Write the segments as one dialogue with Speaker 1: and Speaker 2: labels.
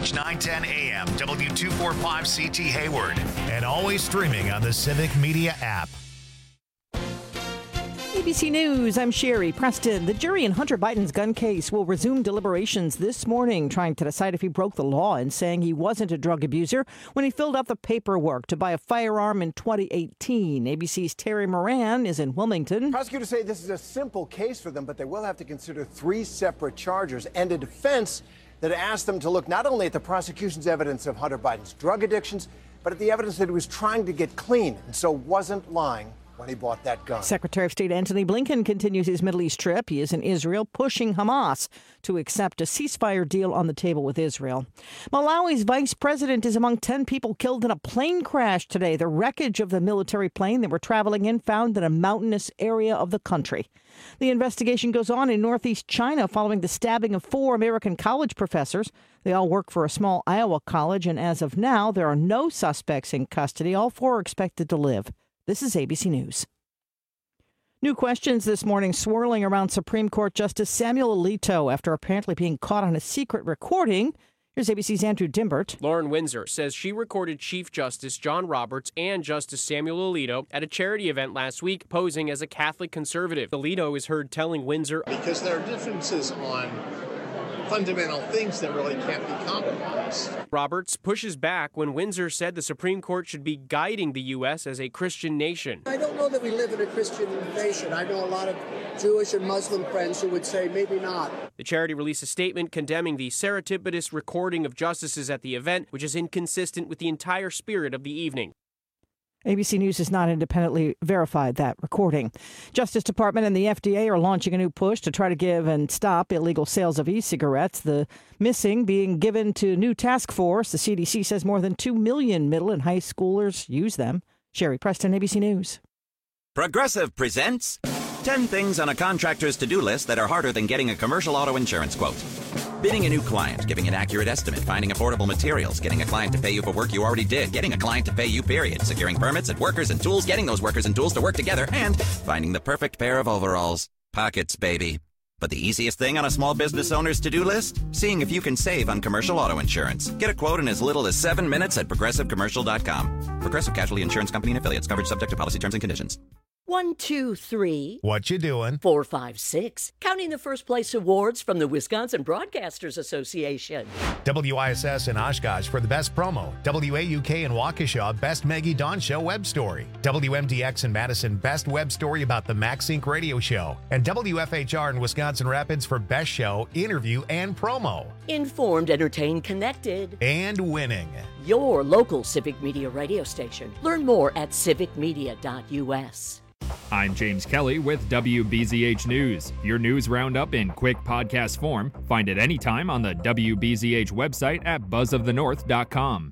Speaker 1: News 910 AM, W245CT Hayward, and always streaming on the Civic Media app.
Speaker 2: ABC News, I'm Sherry Preston. The jury in Hunter Biden's gun case will resume deliberations this morning, trying to decide if he broke the law in saying he wasn't a drug abuser when he filled out the paperwork to buy a firearm in 2018. ABC's Terry Moran is in Wilmington.
Speaker 3: Prosecutors say this is a simple case for them, but they will have to consider 3 separate charges and a defense that asked them to look not only at the prosecution's evidence of Hunter Biden's drug addictions, but at the evidence that he was trying to get clean and so wasn't lying when he bought that gun.
Speaker 2: Secretary of State Antony Blinken continues his Middle East trip. He is in Israel, pushing Hamas to accept a ceasefire deal on the table with Israel. Malawi's vice president is among 10 people killed in a plane crash today. The wreckage of the military plane they were traveling in found in a mountainous area of the country. The investigation goes on in northeast China following the stabbing of 4 American college professors. They all work for a small Iowa college, and as of now, there are no suspects in custody. All 4 are expected to live. This is ABC News. New questions this morning swirling around Supreme Court Justice Samuel Alito after apparently being caught on a secret recording. Here's ABC's Andrew Dimbert.
Speaker 4: Lauren Windsor says she recorded Chief Justice John Roberts and Justice Samuel Alito at a charity event last week, posing as a Catholic conservative. Alito is heard telling Windsor,
Speaker 5: because there are differences on fundamental things that really can't be compromised.
Speaker 4: Roberts pushes back when Windsor said the Supreme Court should be guiding the U.S. as a Christian nation.
Speaker 6: I don't know that we live in a Christian nation. I know a lot of Jewish and Muslim friends who would say maybe not.
Speaker 4: The charity released a statement condemning the surreptitious recording of justices at the event, which is inconsistent with the entire spirit of the evening.
Speaker 2: ABC News has not independently verified that recording. Justice Department and the FDA are launching a new push to try to give and stop illegal sales of e-cigarettes. The missing being given to a new task force. The CDC says more than 2 million middle and high schoolers use them. Sherry Preston, ABC News.
Speaker 7: Progressive presents 10 things on a contractor's to-do list that are harder than getting a commercial auto insurance quote. Bidding a new client, giving an accurate estimate, finding affordable materials, getting a client to pay you for work you already did, getting a client to pay you, period, securing permits and workers and tools, getting those workers and tools to work together, and finding the perfect pair of overalls. Pockets, baby. But the easiest thing on a small business owner's to-do list? Seeing if you can save on commercial auto insurance. Get a quote in as little as 7 minutes at ProgressiveCommercial.com. Progressive Casualty Insurance Company and Affiliates. Coverage subject to policy terms and conditions.
Speaker 8: 1, 2, 3.
Speaker 1: What you doing?
Speaker 8: 4, 5, 6. Counting the first place awards from the Wisconsin Broadcasters Association.
Speaker 1: WISS in Oshkosh for the best promo. WAUK in Waukesha, best Maggie Dawn Show web story. WMDX in Madison, best web story about the MaxSync radio show. And WFHR in Wisconsin Rapids for best show, interview, and promo.
Speaker 8: Informed, entertained, connected.
Speaker 1: And winning.
Speaker 8: Your local Civic Media radio station. Learn more at civicmedia.us.
Speaker 9: I'm James Kelly with WBZH News. Your news roundup in quick podcast form. Find it anytime on the WBZH website at buzzofthenorth.com.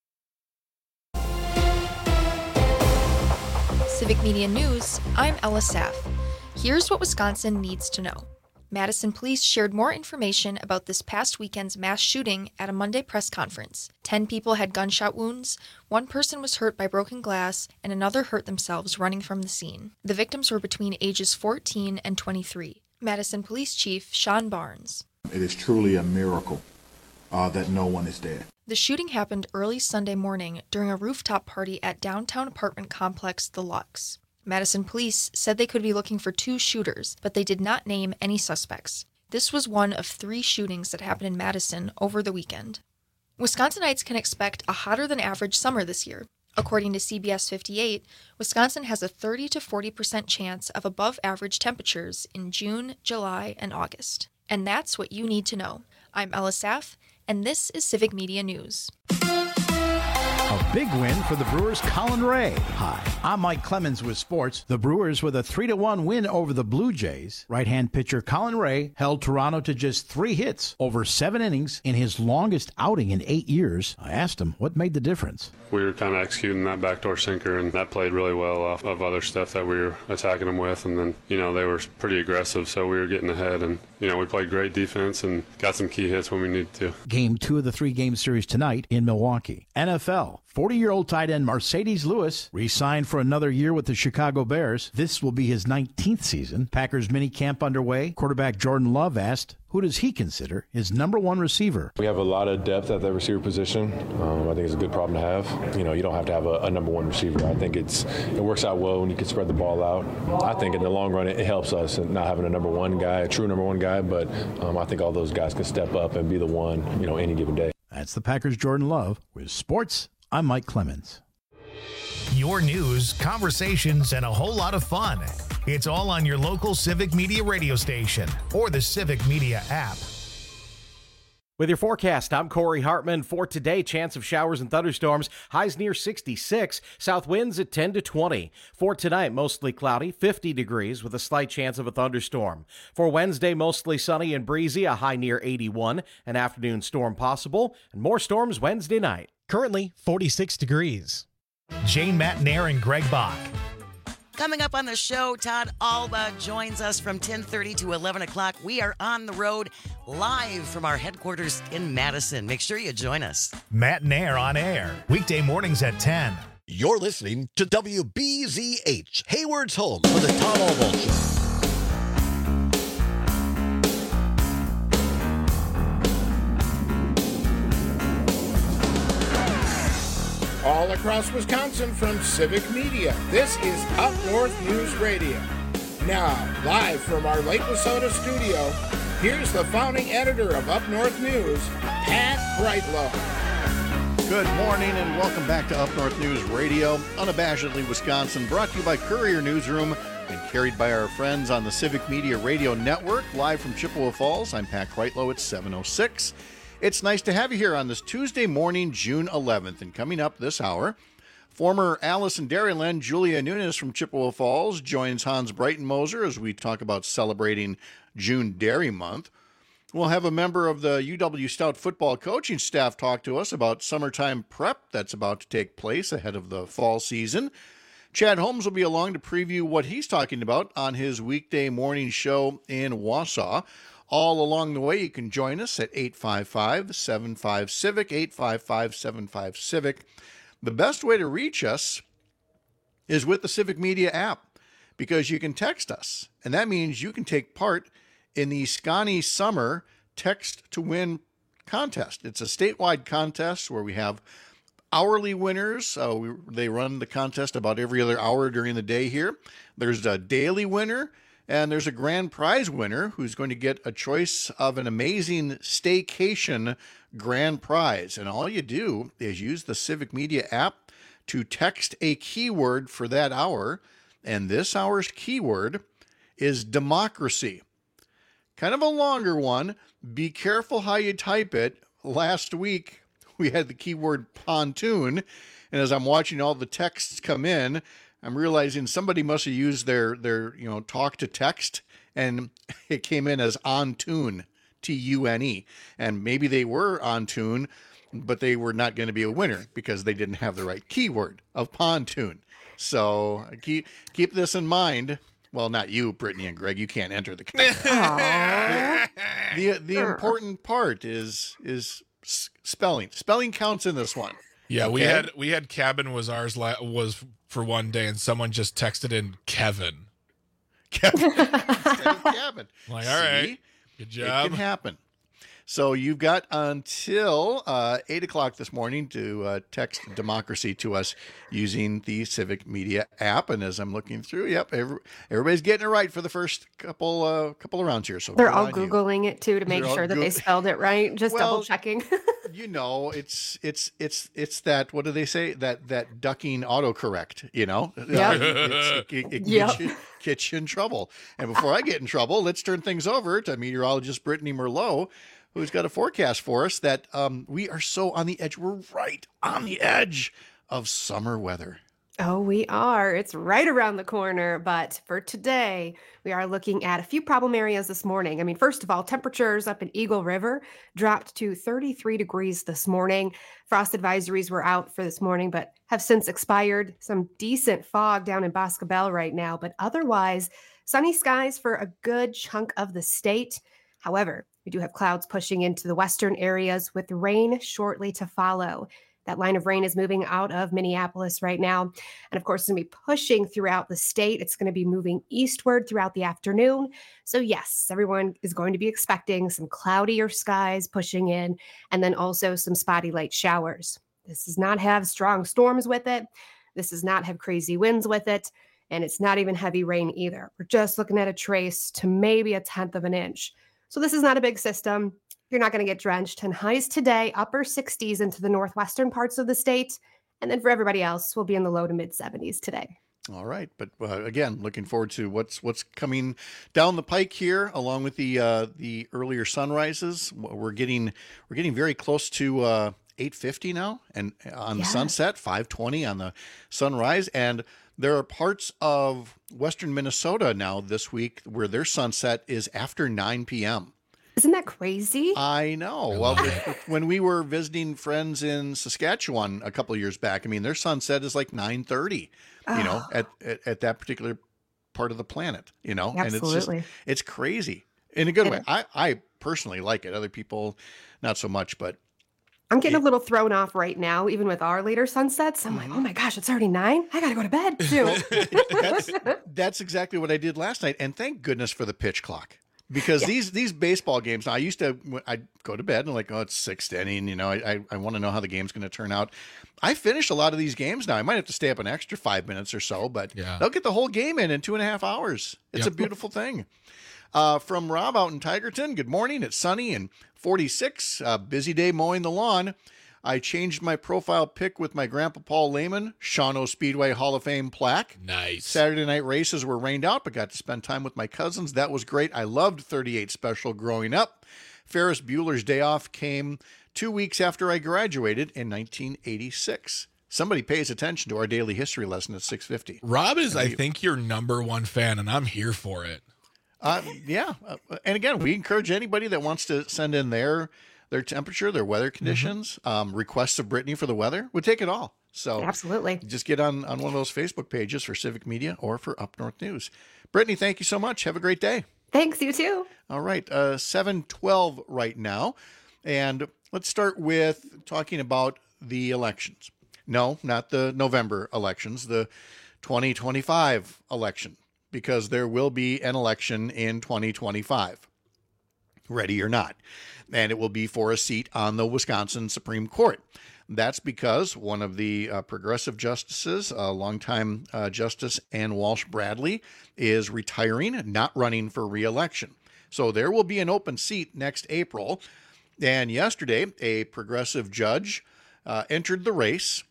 Speaker 10: Civic Media News, I'm Ella Saff. Here's what Wisconsin needs to know. Madison police shared more information about this past weekend's mass shooting at a Monday press conference. 10 people had gunshot wounds, 1 person was hurt by broken glass, and another hurt themselves running from the scene. The victims were between ages 14 and 23. Madison Police Chief Sean Barnes.
Speaker 11: It is truly a miracle that no one is dead.
Speaker 10: The shooting happened early Sunday morning during a rooftop party at downtown apartment complex The Lux. Madison police said they could be looking for 2 shooters, but they did not name any suspects. This was one of 3 shootings that happened in Madison over the weekend. Wisconsinites can expect a hotter than average summer this year. According to CBS 58, Wisconsin has a 30 to 40% chance of above average temperatures in June, July, and August. And that's what you need to know. I'm Ella Saff, and this is Civic Media News.
Speaker 12: A big win for the Brewers' Colin Ray. Hi, I'm Mike Clemens with sports. The Brewers with a 3-1 win over the Blue Jays. Right-hand pitcher Colin Ray held Toronto to just 3 hits over 7 innings in his longest outing in 8 years. I asked him what made the difference.
Speaker 13: We were kind of executing that backdoor sinker, and that played really well off of other stuff that we were attacking them with. And then, they were pretty aggressive, so we were getting ahead. And, we played great defense and got some key hits when we needed to.
Speaker 12: Game 2 of the 3-game series tonight in Milwaukee. NFL. 40-year-old tight end Mercedes Lewis re-signed for another year with the Chicago Bears. This will be his 19th season. Packers minicamp underway. Quarterback Jordan Love asked, who does he consider his number one receiver?
Speaker 14: We have a lot of depth at that receiver position. I think it's a good problem to have. You don't have to have a number one receiver. I think it works out well when you can spread the ball out. I think in the long run it helps us in not having a number one guy, a true number one guy, but I think all those guys can step up and be the one, any given day.
Speaker 12: That's the Packers' Jordan Love. With sports, I'm Mike Clemens.
Speaker 1: Your news, conversations, and a whole lot of fun. It's all on your local Civic Media radio station or the Civic Media app.
Speaker 15: With your forecast, I'm Corey Hartman. For today, chance of showers and thunderstorms, highs near 66, south winds at 10 to 20. For tonight, mostly cloudy, 50 degrees with a slight chance of a thunderstorm. For Wednesday, mostly sunny and breezy, a high near 81, an afternoon storm possible, and more storms Wednesday night.
Speaker 16: Currently 46 degrees.
Speaker 1: Jane Matnair and Greg Bach.
Speaker 17: Coming up on the show, Todd Alba joins us from 10:30 to 11 o'clock. We are on the road live from our headquarters in Madison. Make sure you join us.
Speaker 1: Matnair on air, weekday mornings at 10.
Speaker 18: You're listening to WBZH, Hayward's home for the Todd Alba Show.
Speaker 19: All across Wisconsin from Civic Media, this is Up North News Radio. Now, live from our Lake Wissota studio, here's the founding editor of Up North News, Pat Brightlow.
Speaker 20: Good morning and welcome back to Up North News Radio, unabashedly Wisconsin, brought to you by Courier Newsroom and carried by our friends on the Civic Media Radio Network, live from Chippewa Falls. I'm Pat Brightlow at 7:06. It's nice to have you here on this Tuesday morning, June 11th. And coming up this hour, former Alice in Dairyland, Julia Nunes from Chippewa Falls, joins Hans Breitenmoser as we talk about celebrating June Dairy Month. We'll have a member of the UW Stout football coaching staff talk to us about summertime prep that's about to take place ahead of the fall season. Chad Holmes will be along to preview what he's talking about on his weekday morning show in Wausau. All along the way, you can join us at 855-75-CIVIC, 855-75-CIVIC. The best way to reach us is with the Civic Media app, because you can text us, and that means you can take part in the Scotty Summer Text to Win contest. It's a statewide contest where we have hourly winners. They run the contest about every other hour during the day here. There's a daily winner. And there's a grand prize winner who's going to get a choice of an amazing staycation grand prize. And all you do is use the Civic Media app to text a keyword for that hour. And this hour's keyword is democracy. Kind of a longer one. Be careful how you type it. Last week, we had the keyword pontoon. And as I'm watching all the texts come in, I'm realizing somebody must have used their talk to text, and it came in as on tune, Tune. And maybe they were on tune, but they were not going to be a winner because they didn't have the right keyword of pontoon. So keep this in mind. Well, not you, Brittany and Greg. You can't enter the the important part is spelling. Spelling counts in this one.
Speaker 21: Yeah,
Speaker 20: okay?
Speaker 21: we had cabin was ours was for one day, and someone just texted in Kevin.
Speaker 20: Kevin. Kevin.
Speaker 21: Like, all right, good job.
Speaker 20: It can happen. So you've got until 8 o'clock this morning to text democracy to us using the Civic Media app. And as I'm looking through, yep, everybody's getting it right for the first couple of rounds here. So
Speaker 22: they're all Googling it too to make sure that they spelled it right. Just double checking.
Speaker 20: It's that, what do they say? That ducking autocorrect,
Speaker 22: Yep.
Speaker 20: It gets you in trouble. And before I get in trouble, let's turn things over to meteorologist Brittany Merlot, who's got a forecast for us that we are so on the edge. We're right on the edge of summer weather.
Speaker 22: Oh, we are. It's right around the corner. But for today, we are looking at a few problem areas this morning. I mean, first of all, temperatures up in Eagle River dropped to 33 degrees this morning. Frost advisories were out for this morning, but have since expired. Some decent fog down in Boscobel right now, but otherwise, sunny skies for a good chunk of the state. However, we do have clouds pushing into the western areas with rain shortly to follow. That line of rain is moving out of Minneapolis right now. And of course, it's going to be pushing throughout the state. It's going to be moving eastward throughout the afternoon. So yes, everyone is going to be expecting some cloudier skies pushing in, and then also some spotty light showers. This does not have strong storms with it. This does not have crazy winds with it. And it's not even heavy rain either. We're just looking at a trace to maybe 1/10 of an inch. So this is not a big system. You're not going to get drenched. And highs today, upper 60s into the northwestern parts of the state. And then for everybody else, we'll be in the low to mid 70s today.
Speaker 20: All right, but again, looking forward to what's coming down the pike here, along with the earlier sunrises. We're getting very close to 8:50 now, and on the sunset, 5:20 on the sunrise, and there are parts of western Minnesota now this week where their sunset is after 9 p.m.
Speaker 22: Isn't that crazy?
Speaker 20: I know. Well, when we were visiting friends in Saskatchewan a couple of years back, I mean, their sunset is like 9:30, you know, at that particular part of the planet, you know,
Speaker 22: Absolutely.
Speaker 20: and it's crazy in a good way. I personally like it. Other people, not so much, but
Speaker 22: I'm getting a little thrown off right now, even with our later sunsets. I'm like, oh my gosh, it's already 9. I got to go to bed too.
Speaker 20: That's exactly what I did last night. And thank goodness for the pitch clock. Because these baseball games, now I'd go to bed and like, oh, it's 6th inning, you know, I want to know how the game's going to turn out. I finish a lot of these games now. I might have to stay up an extra 5 minutes or so, but they'll get the whole game in 2.5 hours. It's a beautiful thing. From Rob out in Tigerton, good morning. It's sunny and 46. Busy day mowing the lawn. I changed my profile pic with my grandpa Paul Lehman, Shawano Speedway Hall of Fame plaque.
Speaker 21: Nice.
Speaker 20: Saturday night races were rained out, but got to spend time with my cousins. That was great. I loved 38 Special growing up. Ferris Bueller's Day Off came 2 weeks after I graduated in 1986. Somebody pays attention to our daily history lesson at 6:50.
Speaker 21: Rob is, I think, your number one fan, and I'm here for it.
Speaker 20: Yeah. And again, we encourage anybody that wants to send in their temperature, their weather conditions, requests of Brittany for the weather. We'd take it all. So
Speaker 22: absolutely.
Speaker 20: Just get on one of those Facebook pages for Civic Media or for Up North News. Brittany, thank you so much. Have a great day.
Speaker 22: Thanks, you too.
Speaker 20: All right. 7:12 right now. And let's start with talking about the elections. No, not the November elections, the 2025 election, because there will be an election in 2025, ready or not. And it will be for a seat on the Wisconsin Supreme Court. That's because one of the progressive justices, longtime Justice Ann Walsh Bradley, is retiring, not running for re-election. So there will be an open seat next April. And yesterday, a progressive judge entered the race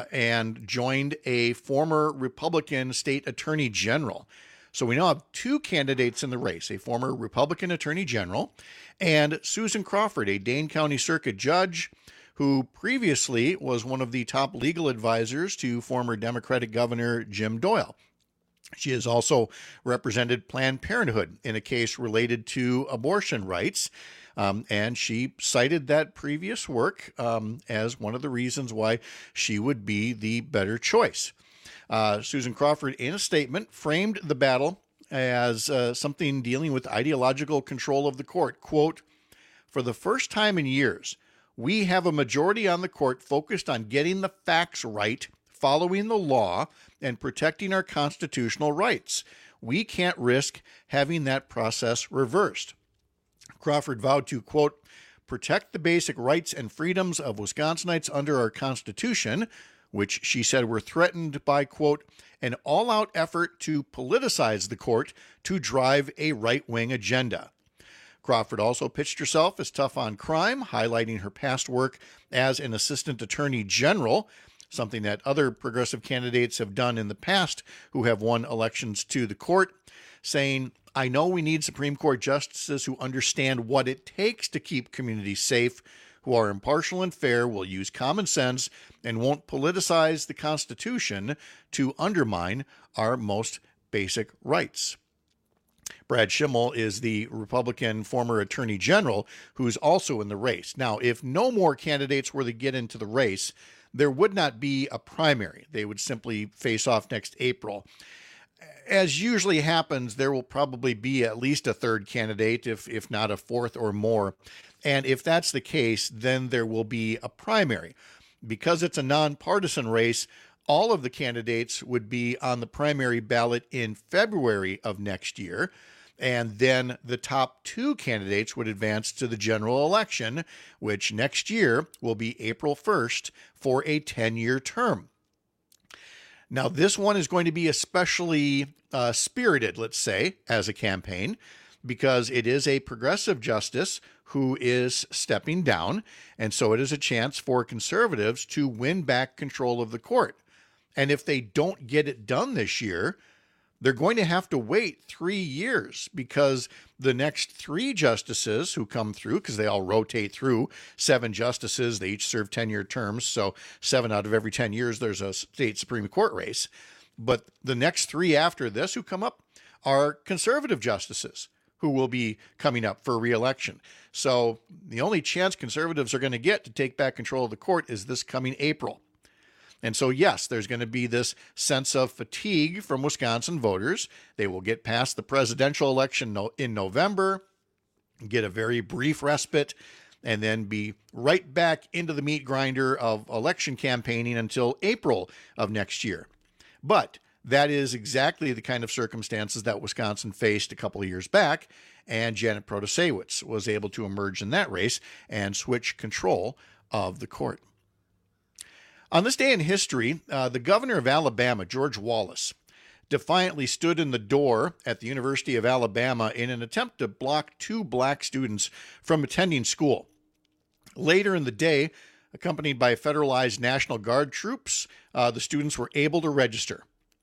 Speaker 20: and joined a former Republican state attorney general. So we now have two candidates in the race, a former Republican attorney general and Susan Crawford, a Dane County Circuit judge who previously was one of the top legal advisors to former Democratic Governor Jim Doyle. She has also represented Planned Parenthood in a case related to abortion rights, and she cited that previous work as one of the reasons why she would be the better choice. Susan Crawford, in a statement, framed the battle as something dealing with ideological control of the court. Quote, "For the first time in years, we have a majority on the court focused on getting the facts right, following the law, and protecting our constitutional rights. We can't risk having that process reversed." Crawford vowed to, quote, "protect the basic rights and freedoms of Wisconsinites under our Constitution," which she said were threatened by, quote, "an all-out effort to politicize the court to drive a right-wing agenda." Crawford also pitched herself as tough on crime, highlighting her past work as an assistant attorney general, something that other progressive candidates have done in the past who have won elections to the court, saying, "I know we need Supreme Court justices who understand what it takes to keep communities safe, who are impartial and fair, will use common sense, and won't politicize the Constitution to undermine our most basic rights." Brad Schimmel is the Republican former attorney general who's also in the race. Now, if no more candidates were to get into the race, there would not be a primary. They would simply face off next April. As usually happens, there will probably be at least a third candidate, if not a fourth or more. And if that's the case, then there will be a primary. because it's a nonpartisan race, all of the candidates would be on the primary ballot in February of next year. And then the top 2 candidates would advance to the general election, which next year will be April 1st for a 10-year term. Now, this one is going to be especially spirited, let's say, as a campaign, because it is a progressive justice who is stepping down, and so it is a chance for conservatives to win back control of the court. And if they don't get it done this year, they're going to have to wait 3 years, because the next 3 justices who come through, because they all rotate through, 7 justices, they each serve 10-year terms, so 7 out of every 10 years there's a state Supreme Court race. But the next 3 after this who come up are conservative justices who will be coming up for re-election. So the only chance conservatives are going to get to take back control of the court is this coming April. And so, yes, there's going to be this sense of fatigue from Wisconsin voters. They will get past the presidential election in November, get a very brief respite, and then be right back into the meat grinder of election campaigning until April of next year. But that is exactly the kind of circumstances that Wisconsin faced a couple of years back, and Janet Protasiewicz was able to emerge in that race and switch control of the court. On this day in history, the governor of Alabama, George Wallace, defiantly stood in the door at the University of Alabama in an attempt to block 2 black students from attending school. Later in the day, accompanied by federalized National Guard troops, the students were able to register.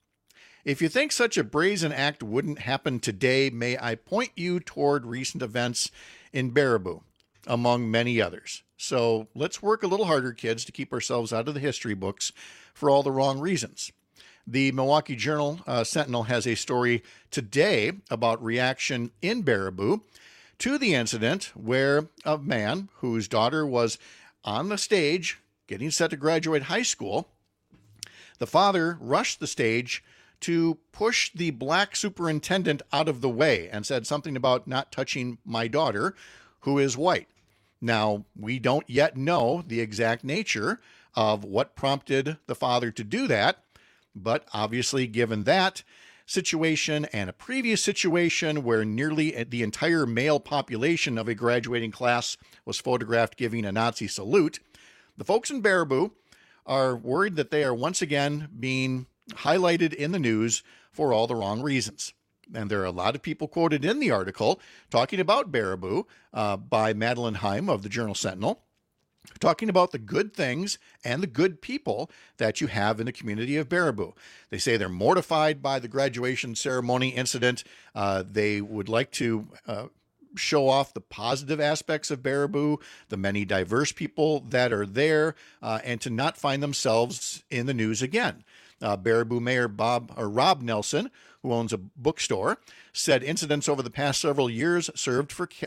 Speaker 20: If you think such a brazen act wouldn't happen today, may I point you toward recent events in Baraboo, among many others. So let's work a little harder, kids, to keep ourselves out of the history books for all the wrong reasons. The Milwaukee Journal Sentinel has a story today about reaction in Baraboo to the incident where a man whose daughter was on the stage getting set to graduate high school, the father rushed the stage to push the black superintendent out of the way and said something about not touching my daughter, who is white. Now, we don't yet know the exact nature of what prompted the father to do that, but obviously given that situation and a previous situation where nearly the entire male population of a graduating class was photographed giving a Nazi salute, the folks in Baraboo are worried that they are once again being highlighted in the news for all the wrong reasons. And there are a lot of people quoted in the article talking about Baraboo by Madeline Heim of the Journal Sentinel, talking about the good things and the good people that you have in the community of Baraboo. They say they're mortified by the graduation ceremony incident. They would like to show off the positive aspects of Baraboo, the many diverse people that are there, and to not find themselves in the news again. Baraboo Mayor Rob Nelson, who owns a bookstore, said incidents over the past several years served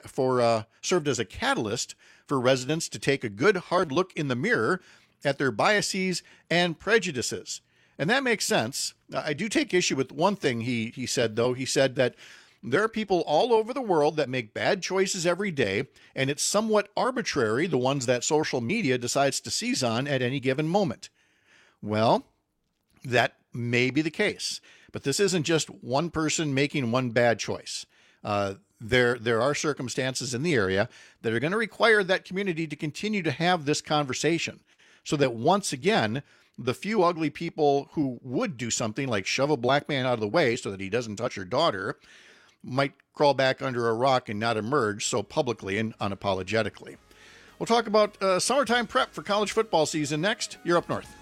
Speaker 20: as a catalyst for residents to take a good hard look in the mirror at their biases and prejudices. And that makes sense. I do take issue with one thing he said, though. He said that there are people all over the world that make bad choices every day, and it's somewhat arbitrary, the ones that social media decides to seize on at any given moment. Well, that may be the case, but this isn't just one person making one bad choice. There are circumstances in the area that are going to require that community to continue to have this conversation so that once again, the few ugly people who would do something like shove a black man out of the way so that he doesn't touch your daughter might crawl back under a rock and not emerge so publicly and unapologetically. We'll talk about summertime prep for college football season next. You're Up North.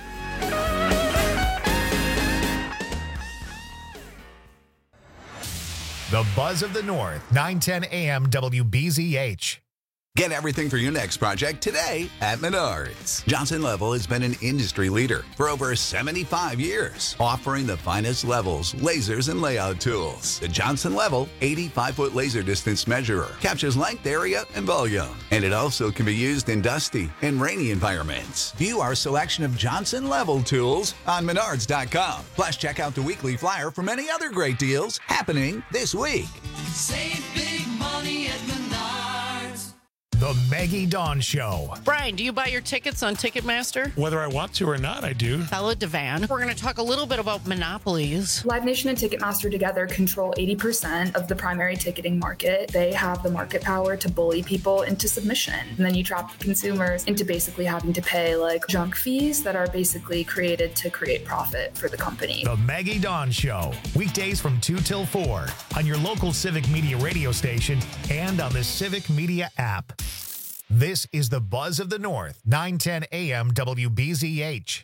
Speaker 1: The Buzz of the North, 910 AM WBZH.
Speaker 3: Get everything for your next project today at Menards. Johnson Level has been an industry leader for over 75 years, offering the finest levels, lasers, and layout tools. The Johnson Level 85-foot laser distance measurer captures length, area, and volume, and it also can be used in dusty and rainy environments. View our selection of Johnson Level tools on Menards.com. Plus, check out the weekly flyer for many other great deals happening this week.
Speaker 5: Save big money at Menards.
Speaker 1: The Maggie Dawn Show.
Speaker 5: Brian, do you buy your tickets on Ticketmaster?
Speaker 6: Whether I want to or not, I do.
Speaker 5: Bella Devan. We're going to talk a little bit about monopolies.
Speaker 23: Live Nation and Ticketmaster together control 80% of the primary ticketing market. They have the market power to bully people into submission. And then you trap consumers into basically having to pay like junk fees that are basically created to create profit for the company.
Speaker 1: The Maggie Dawn Show. Weekdays from 2 till 4 on your local Civic Media radio station and on the Civic Media app. This is the Buzz of the North, 910 AM WBZH.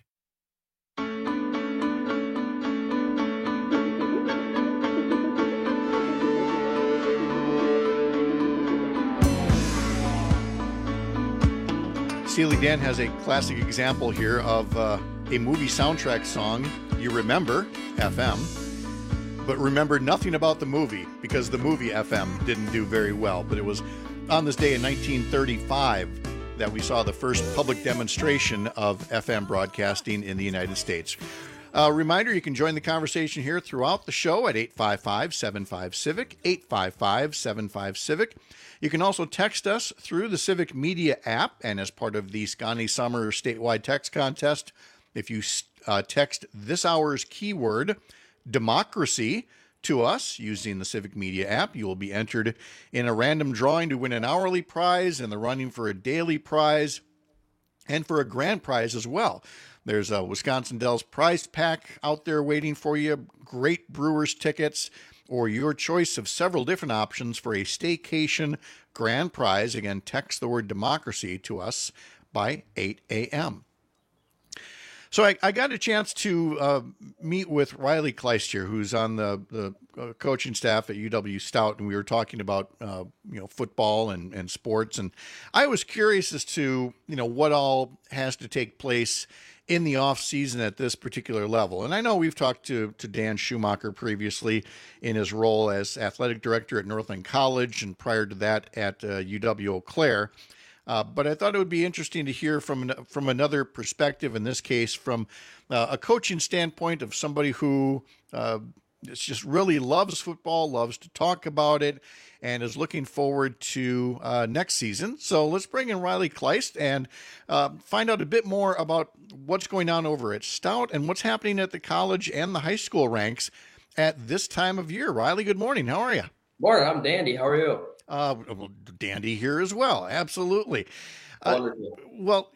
Speaker 20: Steely Dan has a classic example here of a movie soundtrack song, You Remember, FM, but remember nothing about the movie because the movie FM didn't do very well. But it was on this day in 1935 that we saw the first public demonstration of FM broadcasting in the United States. Reminder, you can join the conversation here throughout the show at 855-75-CIVIC, 855-75-CIVIC. You can also text us through the Civic Media app, and as part of the Scotty Summer statewide text contest, if you text this hour's keyword, democracy, to us using the Civic Media app, you will be entered in a random drawing to win an hourly prize and the running for a daily prize and for a grand prize as well. There's a Wisconsin Dells prize pack out there waiting for you, great Brewers tickets, or your choice of several different options for a staycation grand prize. Again, text the word democracy to us by 8 a.m. So I got a chance to meet with Riley Kleist here, who's on the coaching staff at UW Stout, and we were talking about football and sports. And I was curious as to what all has to take place in the off season at this particular level. And I know we've talked to Dan Schumacher previously in his role as athletic director at Northland College, and prior to that at UW Eau Claire. But I thought it would be interesting to hear from another perspective, in this case from a coaching standpoint of somebody who just really loves football, loves to talk about it, and is looking forward to next season. So let's bring in Riley Kleist and find out a bit more about what's going on over at Stout and what's happening at the college and the high school ranks at this time of year. Riley, good morning. How are you?
Speaker 24: Morning. I'm dandy. How are you?
Speaker 20: Dandy here as well. Absolutely.
Speaker 24: Wonderful.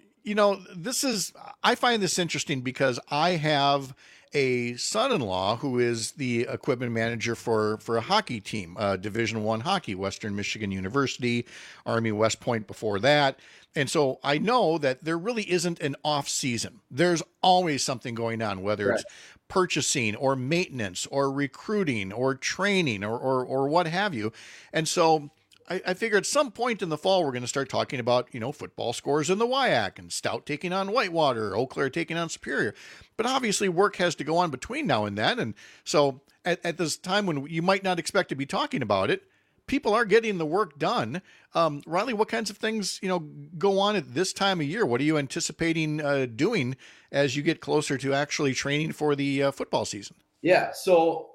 Speaker 20: I find this interesting because I have a son-in-law who is the equipment manager for a hockey team, Division I hockey, Western Michigan University, Army West Point before that. And so I know that there really isn't an off season. There's always something going on, whether it's purchasing or maintenance or recruiting or training or what have you. And so I figure at some point in the fall, we're going to start talking about, football scores in the WIAC and Stout taking on Whitewater, Eau Claire taking on Superior. But obviously work has to go on between now and then. And so at this time when you might not expect to be talking about it, people are getting the work done. Riley, what kinds of things, go on at this time of year? What are you anticipating doing as you get closer to actually training for the football season?
Speaker 24: Yeah. So,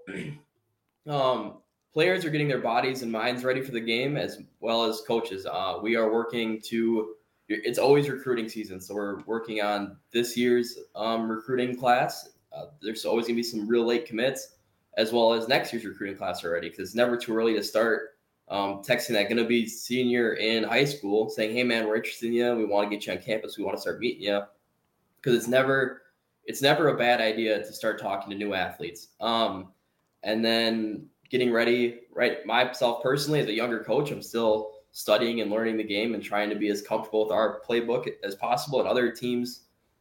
Speaker 24: players are getting their bodies and minds ready for the game as well as coaches. We are working it's always recruiting season. So we're working on this year's recruiting class. There's always going to be some real late commits as well as next year's recruiting class already, because it's never too early to start texting that going to be senior in high school saying, hey man, we're interested in you. We want to get you on campus. We want to start meeting you. Because it's never a bad idea to start talking to new athletes. And then getting ready, right? Myself personally, as a younger coach, I'm still studying and learning the game and trying to be as comfortable with our playbook as possible, and other teams'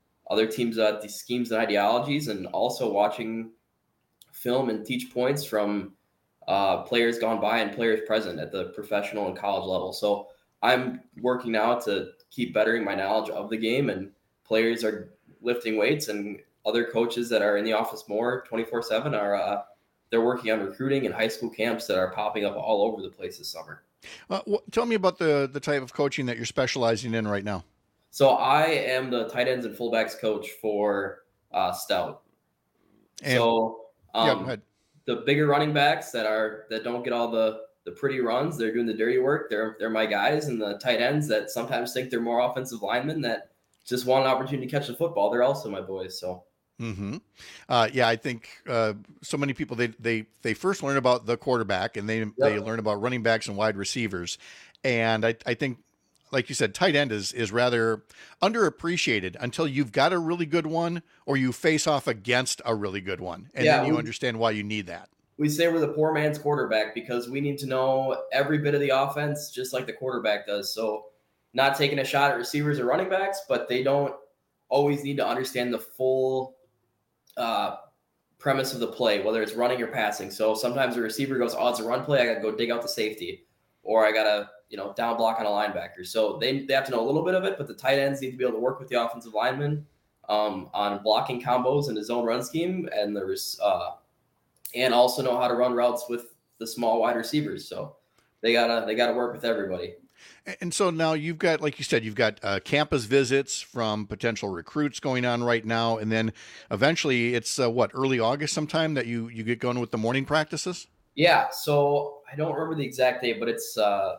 Speaker 24: the schemes and ideologies, and also watching film and teach points from players gone by and players present at the professional and college level. So I'm working now to keep bettering my knowledge of the game, and players are lifting weights, and other coaches that are in the office more 24/7 are they're working on recruiting and high school camps that are popping up all over the place this summer.
Speaker 20: Tell me about the type of coaching that you're specializing in right now.
Speaker 24: So I am the tight ends and fullbacks coach for Stout. And, go ahead. The bigger running backs that don't get all the pretty runs. They're doing the dirty work. They're my guys, and the tight ends that sometimes think they're more offensive linemen that just want an opportunity to catch the football. They're also my boys. So.
Speaker 20: I think so many people they first learn about the quarterback, and they learn about running backs and wide receivers, and I think, like you said, tight end is rather underappreciated until you've got a really good one or you face off against a really good one, and then you understand why you need that.
Speaker 24: We say we're the poor man's quarterback because we need to know every bit of the offense just like the quarterback does. So not taking a shot at receivers or running backs, but they don't always need to understand the full premise of the play, whether it's running or passing. So sometimes the receiver goes, oh, it's a run play. I got to go dig out the safety, or I got to, down block on a linebacker. So they have to know a little bit of it, but the tight ends need to be able to work with the offensive linemen on blocking combos in the zone run scheme, and and also know how to run routes with the small wide receivers. So they gotta work with everybody.
Speaker 20: And so now you've got, like you said, you've got campus visits from potential recruits going on right now. And then eventually it's early August sometime that you get going with the morning practices?
Speaker 24: Yeah. So I don't remember the exact date, but it's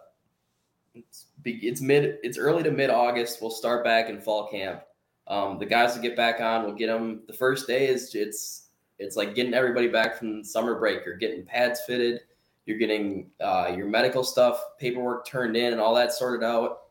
Speaker 24: early to mid August. We'll start back in fall camp. The guys that get back on, we'll get them. The first day is it's like getting everybody back from summer break. You're getting pads fitted. You're getting your medical stuff, paperwork turned in, and all that sorted out.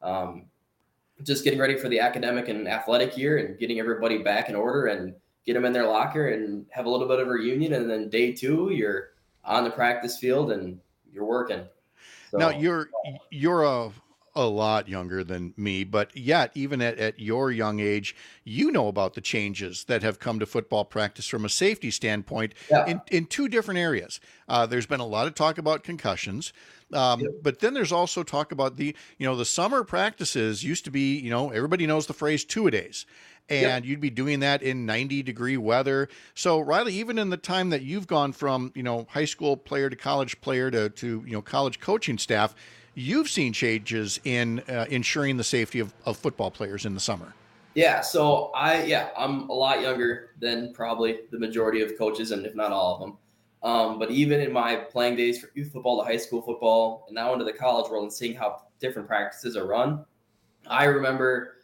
Speaker 24: Just getting ready for the academic and athletic year and getting everybody back in order and get them in their locker and have a little bit of a reunion. And then day 2, you're on the practice field and you're working. So,
Speaker 20: now you're a lot younger than me, but yet even at your young age, you know about the changes that have come to football practice from a safety standpoint in 2 different areas. There's been a lot of talk about concussions, but then there's also talk about the summer practices used to be, everybody knows the phrase 2-a-days. And you'd be doing that in 90-degree weather. So Riley, even in the time that you've gone from, high school player to college player to college coaching staff, you've seen changes in ensuring the safety of football players in the summer.
Speaker 24: Yeah. So I'm a lot younger than probably the majority of coaches, and if not all of them. But even in my playing days for youth football to high school football and now into the college world and seeing how different practices are run, I remember,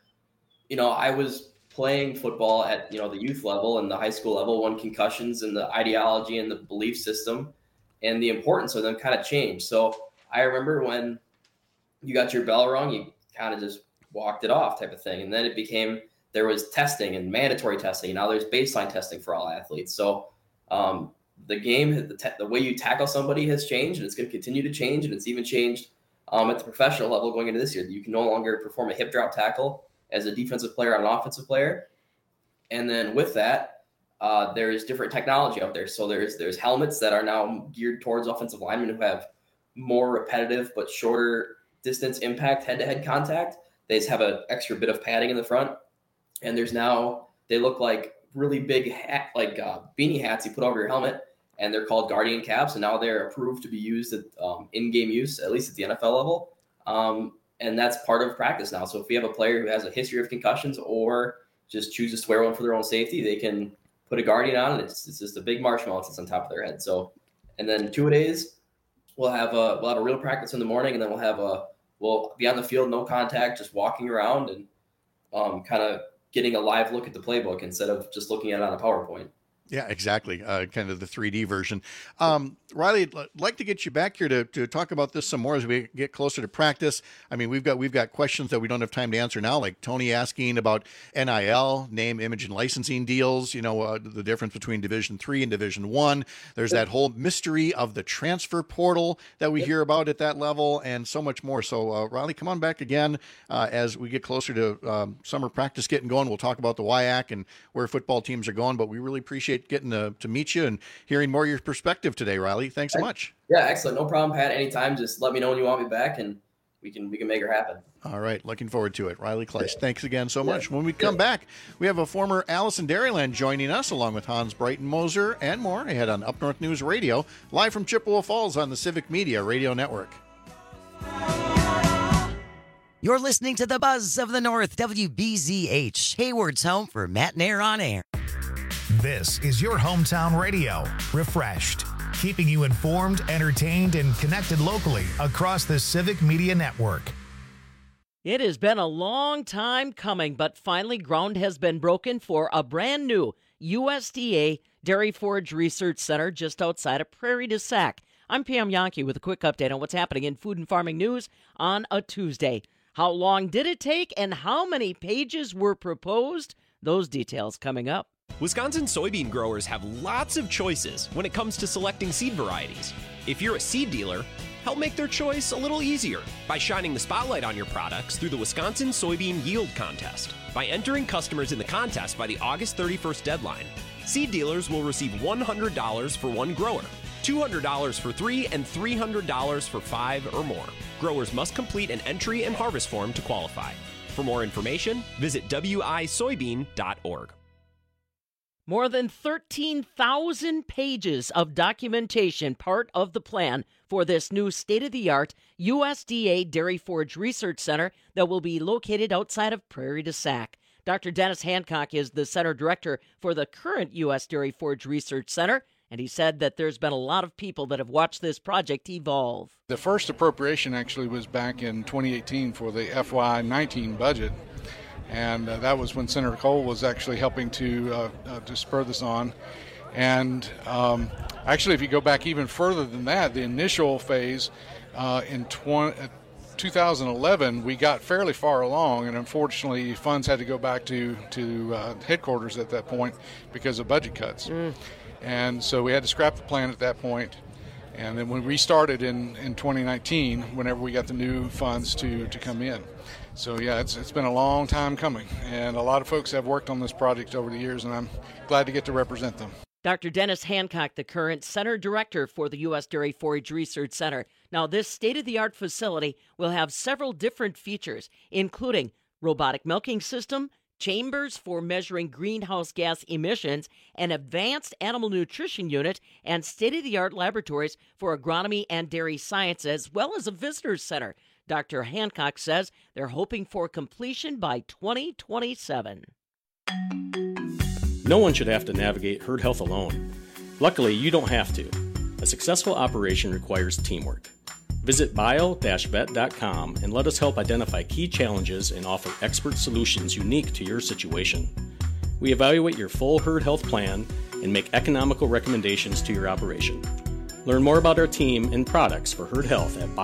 Speaker 24: I was playing football at, the youth level and the high school level when concussions and the ideology and the belief system and the importance of them kind of changed. So I remember when you got your bell rung, you kind of just walked it off type of thing. And then it became, there was testing and mandatory testing. And now there's baseline testing for all athletes. So the game, the way you tackle somebody has changed, and it's going to continue to change. And it's even changed at the professional level going into this year. You can no longer perform a hip drop tackle as a defensive player on an offensive player. And then with that, there's different technology out there. So there's helmets that are now geared towards offensive linemen who have more repetitive but shorter distance impact head-to-head contact. They just have an extra bit of padding in the front, and they look like really big hat, like beanie hats you put over your helmet, and they're called Guardian caps, and now they're approved to be used at in-game use, at least at the NFL level, and that's part of practice now. So if we have a player who has a history of concussions or just chooses to wear one for their own safety, they can put a Guardian on, and it's just a big marshmallow that's on top of their head. So, and then 2-a-days, we'll have a real practice in the morning, and then we'll be on the field, no contact, just walking around and kind of getting a live look at the playbook instead of just looking at it on a PowerPoint.
Speaker 20: Yeah, exactly. Kind of the 3D version. Riley, I'd like to get you back here to talk about this some more as we get closer to practice. I mean, we've got questions that we don't have time to answer now, like Tony asking about NIL, name, image, and licensing deals. The difference between Division III and Division I. There's that whole mystery of the transfer portal that we hear about at that level, and so much more. So, Riley, come on back again as we get closer to summer practice getting going. We'll talk about the WIAC and where football teams are going, but we really appreciate getting to meet you and hearing more of your perspective today, Riley. Thanks so much.
Speaker 24: Yeah, excellent. No problem, Pat. Anytime. Just let me know when you want me back, and we can make it happen. All
Speaker 20: right. Looking forward to it. Riley Kleist, thanks again so much. When we come back, we have a former Allison Dairyland joining us, along with Hans Breitenmoser and more, ahead on Up North News Radio, live from Chippewa Falls on the Civic Media Radio Network.
Speaker 17: You're listening to the Buzz of the North, WBZH, Hayward's home for Matt Nair on Air.
Speaker 1: This is your hometown radio, refreshed, keeping you informed, entertained, and connected locally across the Civic Media Network.
Speaker 2: It has been a long time coming, but finally ground has been broken for a brand new USDA Dairy Forage Research Center just outside of Prairie du Sac. I'm Pam Yankee with a quick update on what's happening in food and farming news on a Tuesday. How long did it take and how many pages were proposed? Those details coming up.
Speaker 4: Wisconsin soybean growers have lots of choices when it comes to selecting seed varieties. If you're a seed dealer, help make their choice a little easier by shining the spotlight on your products through the Wisconsin Soybean Yield Contest. By entering customers in the contest by the August 31st deadline, seed dealers will receive $100 for one grower, $200 for 3, and $300 for 5 or more. Growers must complete an entry and harvest form to qualify. For more information, visit wisoybean.org.
Speaker 2: More than 13,000 pages of documentation, part of the plan for this new state-of-the-art USDA Dairy Forage Research Center that will be located outside of Prairie du Sac. Dr. Dennis Hancock is the center director for the current U.S. Dairy Forage Research Center, and he said that there's been a lot of people that have watched this project evolve.
Speaker 7: The first appropriation actually was back in 2018 for the FY19 budget. And that was when Senator Cole was actually helping to spur this on. And actually, if you go back even further than that, the initial phase in 2011, we got fairly far along, and unfortunately, funds had to go back to headquarters at that point because of budget cuts. And so we had to scrap the plan at that point. And then we restarted in 2019 whenever we got the new funds to come in. So, yeah, it's been a long time coming, and a lot of folks have worked on this project over the years, and I'm glad to get to represent them.
Speaker 2: Dr. Dennis Hancock, the current center director for the U.S. Dairy Forage Research Center. Now, this state-of-the-art facility will have several different features, including robotic milking system, chambers for measuring greenhouse gas emissions, an advanced animal nutrition unit, and state-of-the-art laboratories for agronomy and dairy science, as well as a visitor's center. Dr. Hancock says they're hoping for completion by 2027.
Speaker 8: No one should have to navigate herd health alone. Luckily, you don't have to. A successful operation requires teamwork. Visit bio-vet.com and let us help identify key challenges and offer expert solutions unique to your situation. We evaluate your full herd health plan and make economical recommendations to your operation. Learn more about our team and products for herd health at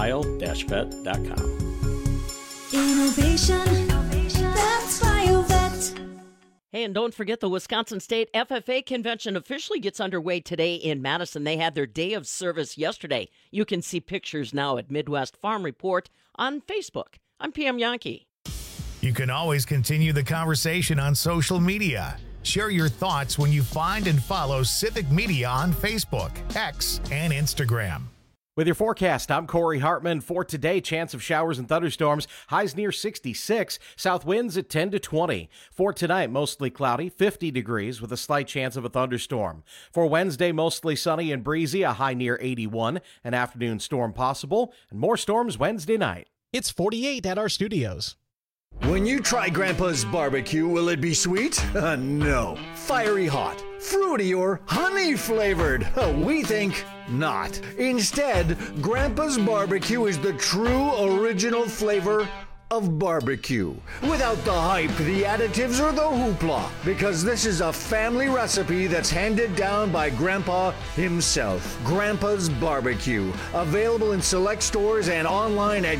Speaker 8: bio-vet.com.
Speaker 25: Innovation, that's BioVet.
Speaker 2: Hey, and don't forget the Wisconsin State FFA Convention officially gets underway today in Madison. They had their day of service yesterday. You can see pictures now at Midwest Farm Report on Facebook. I'm Pam Yankee.
Speaker 1: You can always continue the conversation on social media. Share your thoughts when you find and follow Civic Media on Facebook, X, and Instagram.
Speaker 15: With your forecast, I'm Corey Hartman. For today, chance of showers and thunderstorms. Highs near 66. South winds at 10 to 20. For tonight, mostly cloudy, 50 degrees with a slight chance of a thunderstorm. For Wednesday, mostly sunny and breezy, a high near 81. An afternoon storm possible, and more storms Wednesday night.
Speaker 16: It's 48 at our studios.
Speaker 18: When you try Grandpa's barbecue, will it be sweet? No. Fiery hot, fruity, or honey flavored? We think not. Instead, Grandpa's barbecue is the true original flavor of barbecue. Without the hype, the additives, or the hoopla. Because this is a family recipe that's handed down by Grandpa himself. Grandpa's Barbecue. Available in select stores and online at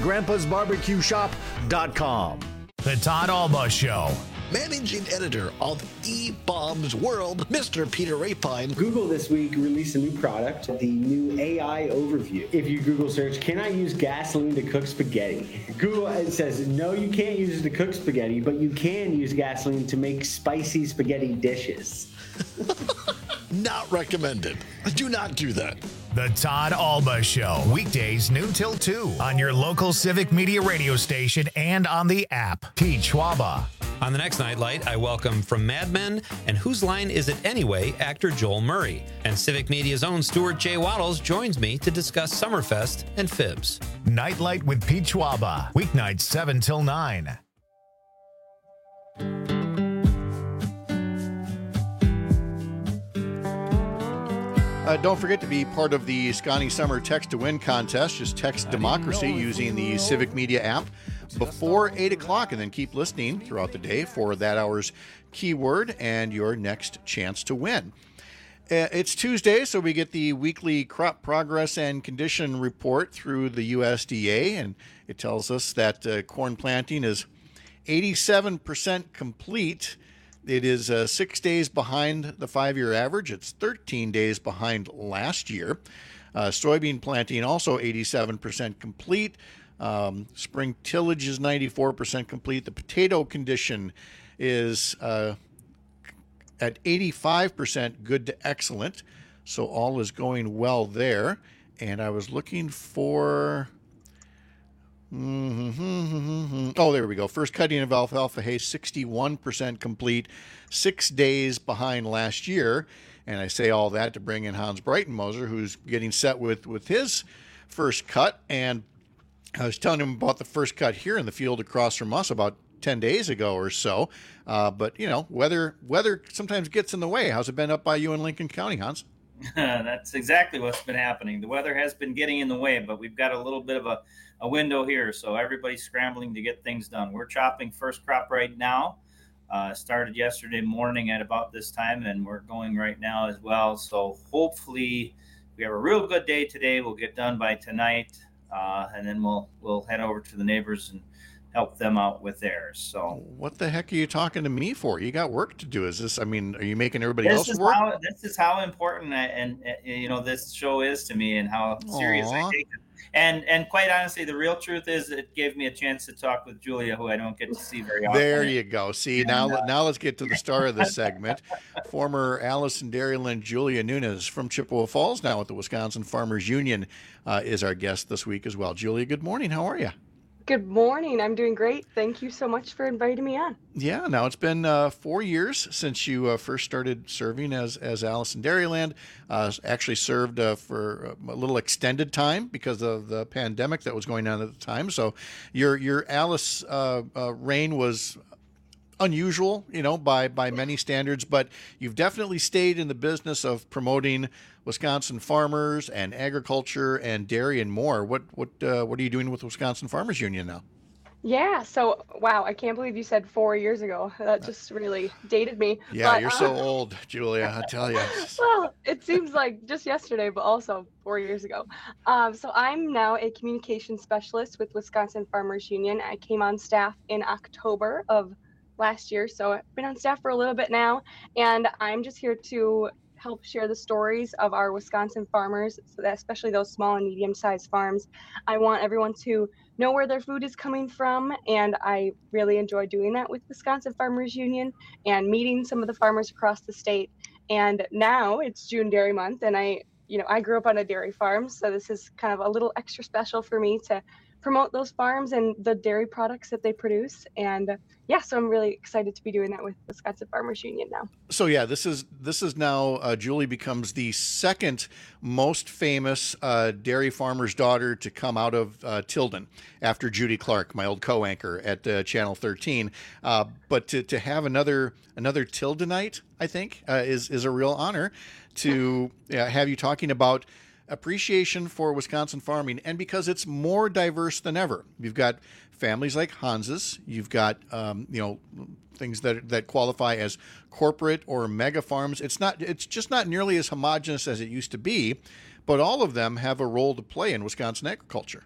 Speaker 18: grandpa'sbarbecueshop.com.
Speaker 1: The Todd Alba Show.
Speaker 18: Managing editor of eBaum's World, Mr. Peter Rapine.
Speaker 26: Google this week released a new product, the new AI Overview. If you Google search, can I use gasoline to cook spaghetti? Google says, no, you can't use it to cook spaghetti, but you can use gasoline to make spicy spaghetti dishes.
Speaker 18: Not recommended. Do not do that.
Speaker 1: The Todd Alba Show, weekdays noon till 2 on your local Civic Media radio station and on the app. Pete Schwaba.
Speaker 27: On the next Nightlight, I welcome from Mad Men and Whose Line Is It Anyway, actor Joel Murray. And Civic Media's own Stuart J. Waddles joins me to discuss Summerfest and Fibs.
Speaker 1: Nightlight with Pete Schwaba, weeknights 7 till 9.
Speaker 20: Don't forget to be part of the Scotty Summer Text to Win contest. Just text Democracy using the Civic Media app before 8 o'clock, and then keep listening throughout the day for that hour's keyword and your next chance to win. It's Tuesday, so we get the weekly crop progress and condition report through the USDA, and it tells us that corn planting is 87% complete. It is 6 days behind the 5-year average. It's 13 days behind last year. Soybean planting also 87% complete. Spring tillage is 94% complete. The potato condition is at 85% good to excellent. So all is going well there. And I was looking for... Oh, there we go. First cutting of alfalfa hay, 61% complete, 6 days behind last year. And I say all that to bring in Hans Breitenmoser, who's getting set with his first cut. And I was telling him about the first cut here in the field across from us about 10 days ago or so. But, you know, weather sometimes gets in the way. How's it been up by you in Lincoln County, Hans?
Speaker 9: That's exactly what's been happening. The weather has been getting in the way, but we've got a little bit of a window here, so everybody's scrambling to get things done. We're chopping first crop right now. Started yesterday morning at about this time, and we're going right now as well. So hopefully we have a real good day today. We'll get done by tonight, and then we'll head over to the neighbors and help them out with theirs. So
Speaker 20: what the heck are you talking to me for? You got work to do. Is this, I mean, are you making everybody else work?
Speaker 9: This is how important and you know, this show is to me, and how serious I take it. And quite honestly, the real truth is it gave me a chance to talk with Julia, who I don't get to see very often.
Speaker 20: There you go. See, now let's get to the star of this segment. Former Allison Dairyland Julia Nunes from Chippewa Falls, now at the Wisconsin Farmers Union, is our guest this week as well. Julia, good morning. How are you?
Speaker 10: Good morning. I'm doing great. Thank you so much for inviting me on.
Speaker 20: Yeah, now it's been 4 years since you first started serving as Allison Dairyland. Actually served for a little extended time because of the pandemic that was going on at the time. So your Alice reign was unusual, you know, by many standards, but you've definitely stayed in the business of promoting Wisconsin farmers and agriculture and dairy and more. What are you doing with Wisconsin Farmers Union now?
Speaker 10: Yeah, so wow, I can't believe you said 4 years ago. That just really dated me.
Speaker 20: Yeah,
Speaker 10: but,
Speaker 20: you're so old, Julia, I tell you.
Speaker 10: Well, it seems like just yesterday, but also 4 years ago. So I'm now a communication specialist with Wisconsin Farmers Union. I came on staff in October of last year, so I've been on staff for a little bit now, and I'm just here to help share the stories of our Wisconsin farmers, so that especially those small and medium-sized farms. I want everyone to know where their food is coming from, and I really enjoy doing that with Wisconsin Farmers Union and meeting some of the farmers across the state. And now it's June Dairy Month, and I grew up on a dairy farm, so this is kind of a little extra special for me to promote those farms and the dairy products that they produce. And yeah, so I'm really excited to be doing that with Wisconsin Farmers Union now.
Speaker 20: So yeah, this is now Julie becomes the second most famous dairy farmer's daughter to come out of Tilden after Judy Clark, my old co-anchor at Channel 13. But to have another Tildenite, I think, is a real honor to have you talking about appreciation for Wisconsin farming, and because it's more diverse than ever. You've got families like Hans's. You've got things that qualify as corporate or mega farms. It's just not nearly as homogenous as it used to be, but all of them have a role to play in Wisconsin agriculture.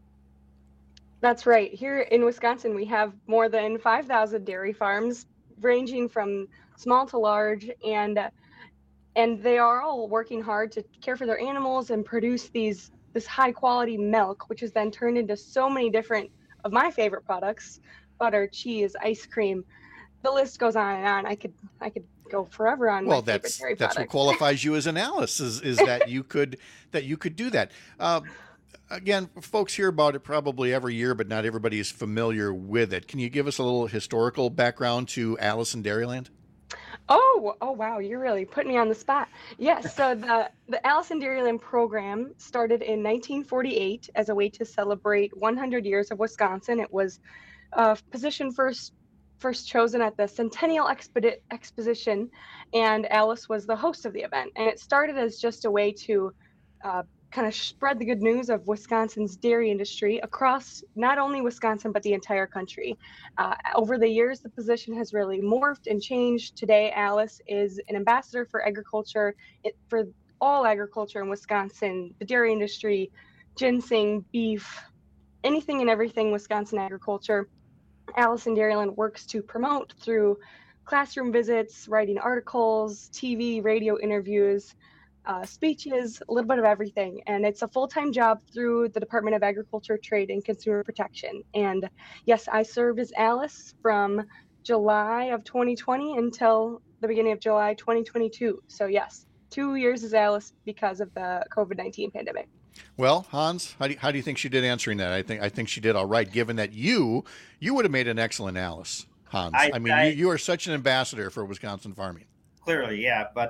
Speaker 10: That's right. Here in Wisconsin, we have more than 5,000 dairy farms, ranging from small to large, and they are all working hard to care for their animals and produce this high quality milk, which is then turned into so many different of my favorite products: butter, cheese, ice cream. The list goes on and on. I could go forever on.
Speaker 20: Well,
Speaker 10: my favorite dairy
Speaker 20: that's what
Speaker 10: products.
Speaker 20: qualifies you as an Alice is that you could do that. Again, folks hear about it probably every year, but not everybody is familiar with it. Can you give us a little historical background to Allison Dairyland?
Speaker 10: Oh, wow, you're really putting me on the spot. Yes, so the Allison Dairyland program started in 1948 as a way to celebrate 100 years of Wisconsin. It was positioned first first chosen at the Centennial Exposition, and Alice was the host of the event. And it started as just a way to kind of spread the good news of Wisconsin's dairy industry across not only Wisconsin, but the entire country. Over the years, the position has really morphed and changed. Today, Alice is an ambassador for agriculture, for all agriculture in Wisconsin, the dairy industry, ginseng, beef, anything and everything Wisconsin agriculture. Alice in Dairyland works to promote through classroom visits, writing articles, TV, radio interviews, speeches, a little bit of everything. And it's a full-time job through the Department of Agriculture, Trade, and Consumer Protection. And yes, I served as Alice from July of 2020 until the beginning of July 2022. So yes, 2 years as Alice because of the COVID-19 pandemic.
Speaker 20: Well, Hans, how do you think she did answering that? I think she did all right, given that you would have made an excellent Alice, Hans. You are such an ambassador for Wisconsin farming.
Speaker 9: Clearly, yeah. But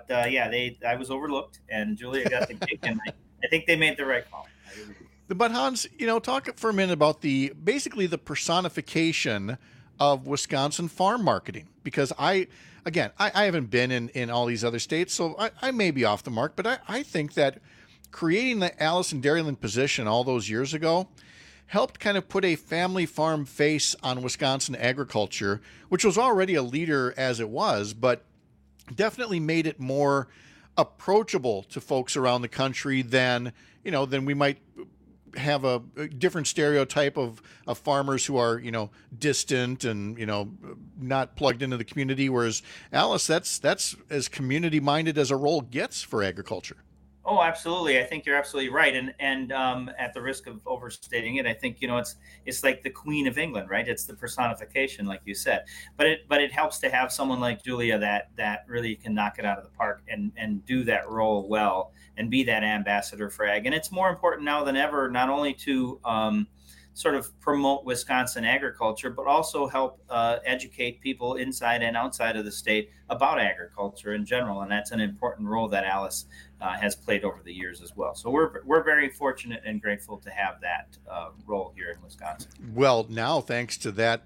Speaker 9: I was overlooked, and Julia got the gig, and I think they made the right call.
Speaker 20: But Hans, talk for a minute about basically the personification of Wisconsin farm marketing, because I haven't been in all these other states, so I may be off the mark, but I think that creating the Alice in Dairyland position all those years ago helped kind of put a family farm face on Wisconsin agriculture, which was already a leader as it was, but definitely made it more approachable to folks around the country than we might have a different stereotype of farmers who are, distant and, not plugged into the community. Whereas Alice, that's as community minded as a role gets for agriculture.
Speaker 9: Oh, absolutely. I think you're absolutely right. And at the risk of overstating it, I think, it's like the Queen of England, right? It's the personification, like you said. But it helps to have someone like Julia that really can knock it out of the park and do that role well and be that ambassador for ag. And it's more important now than ever, not only to sort of promote Wisconsin agriculture, but also help educate people inside and outside of the state about agriculture in general. And that's an important role that Alice has played over the years as well. So we're very fortunate and grateful to have that role here in Wisconsin.
Speaker 20: Well, now thanks to that,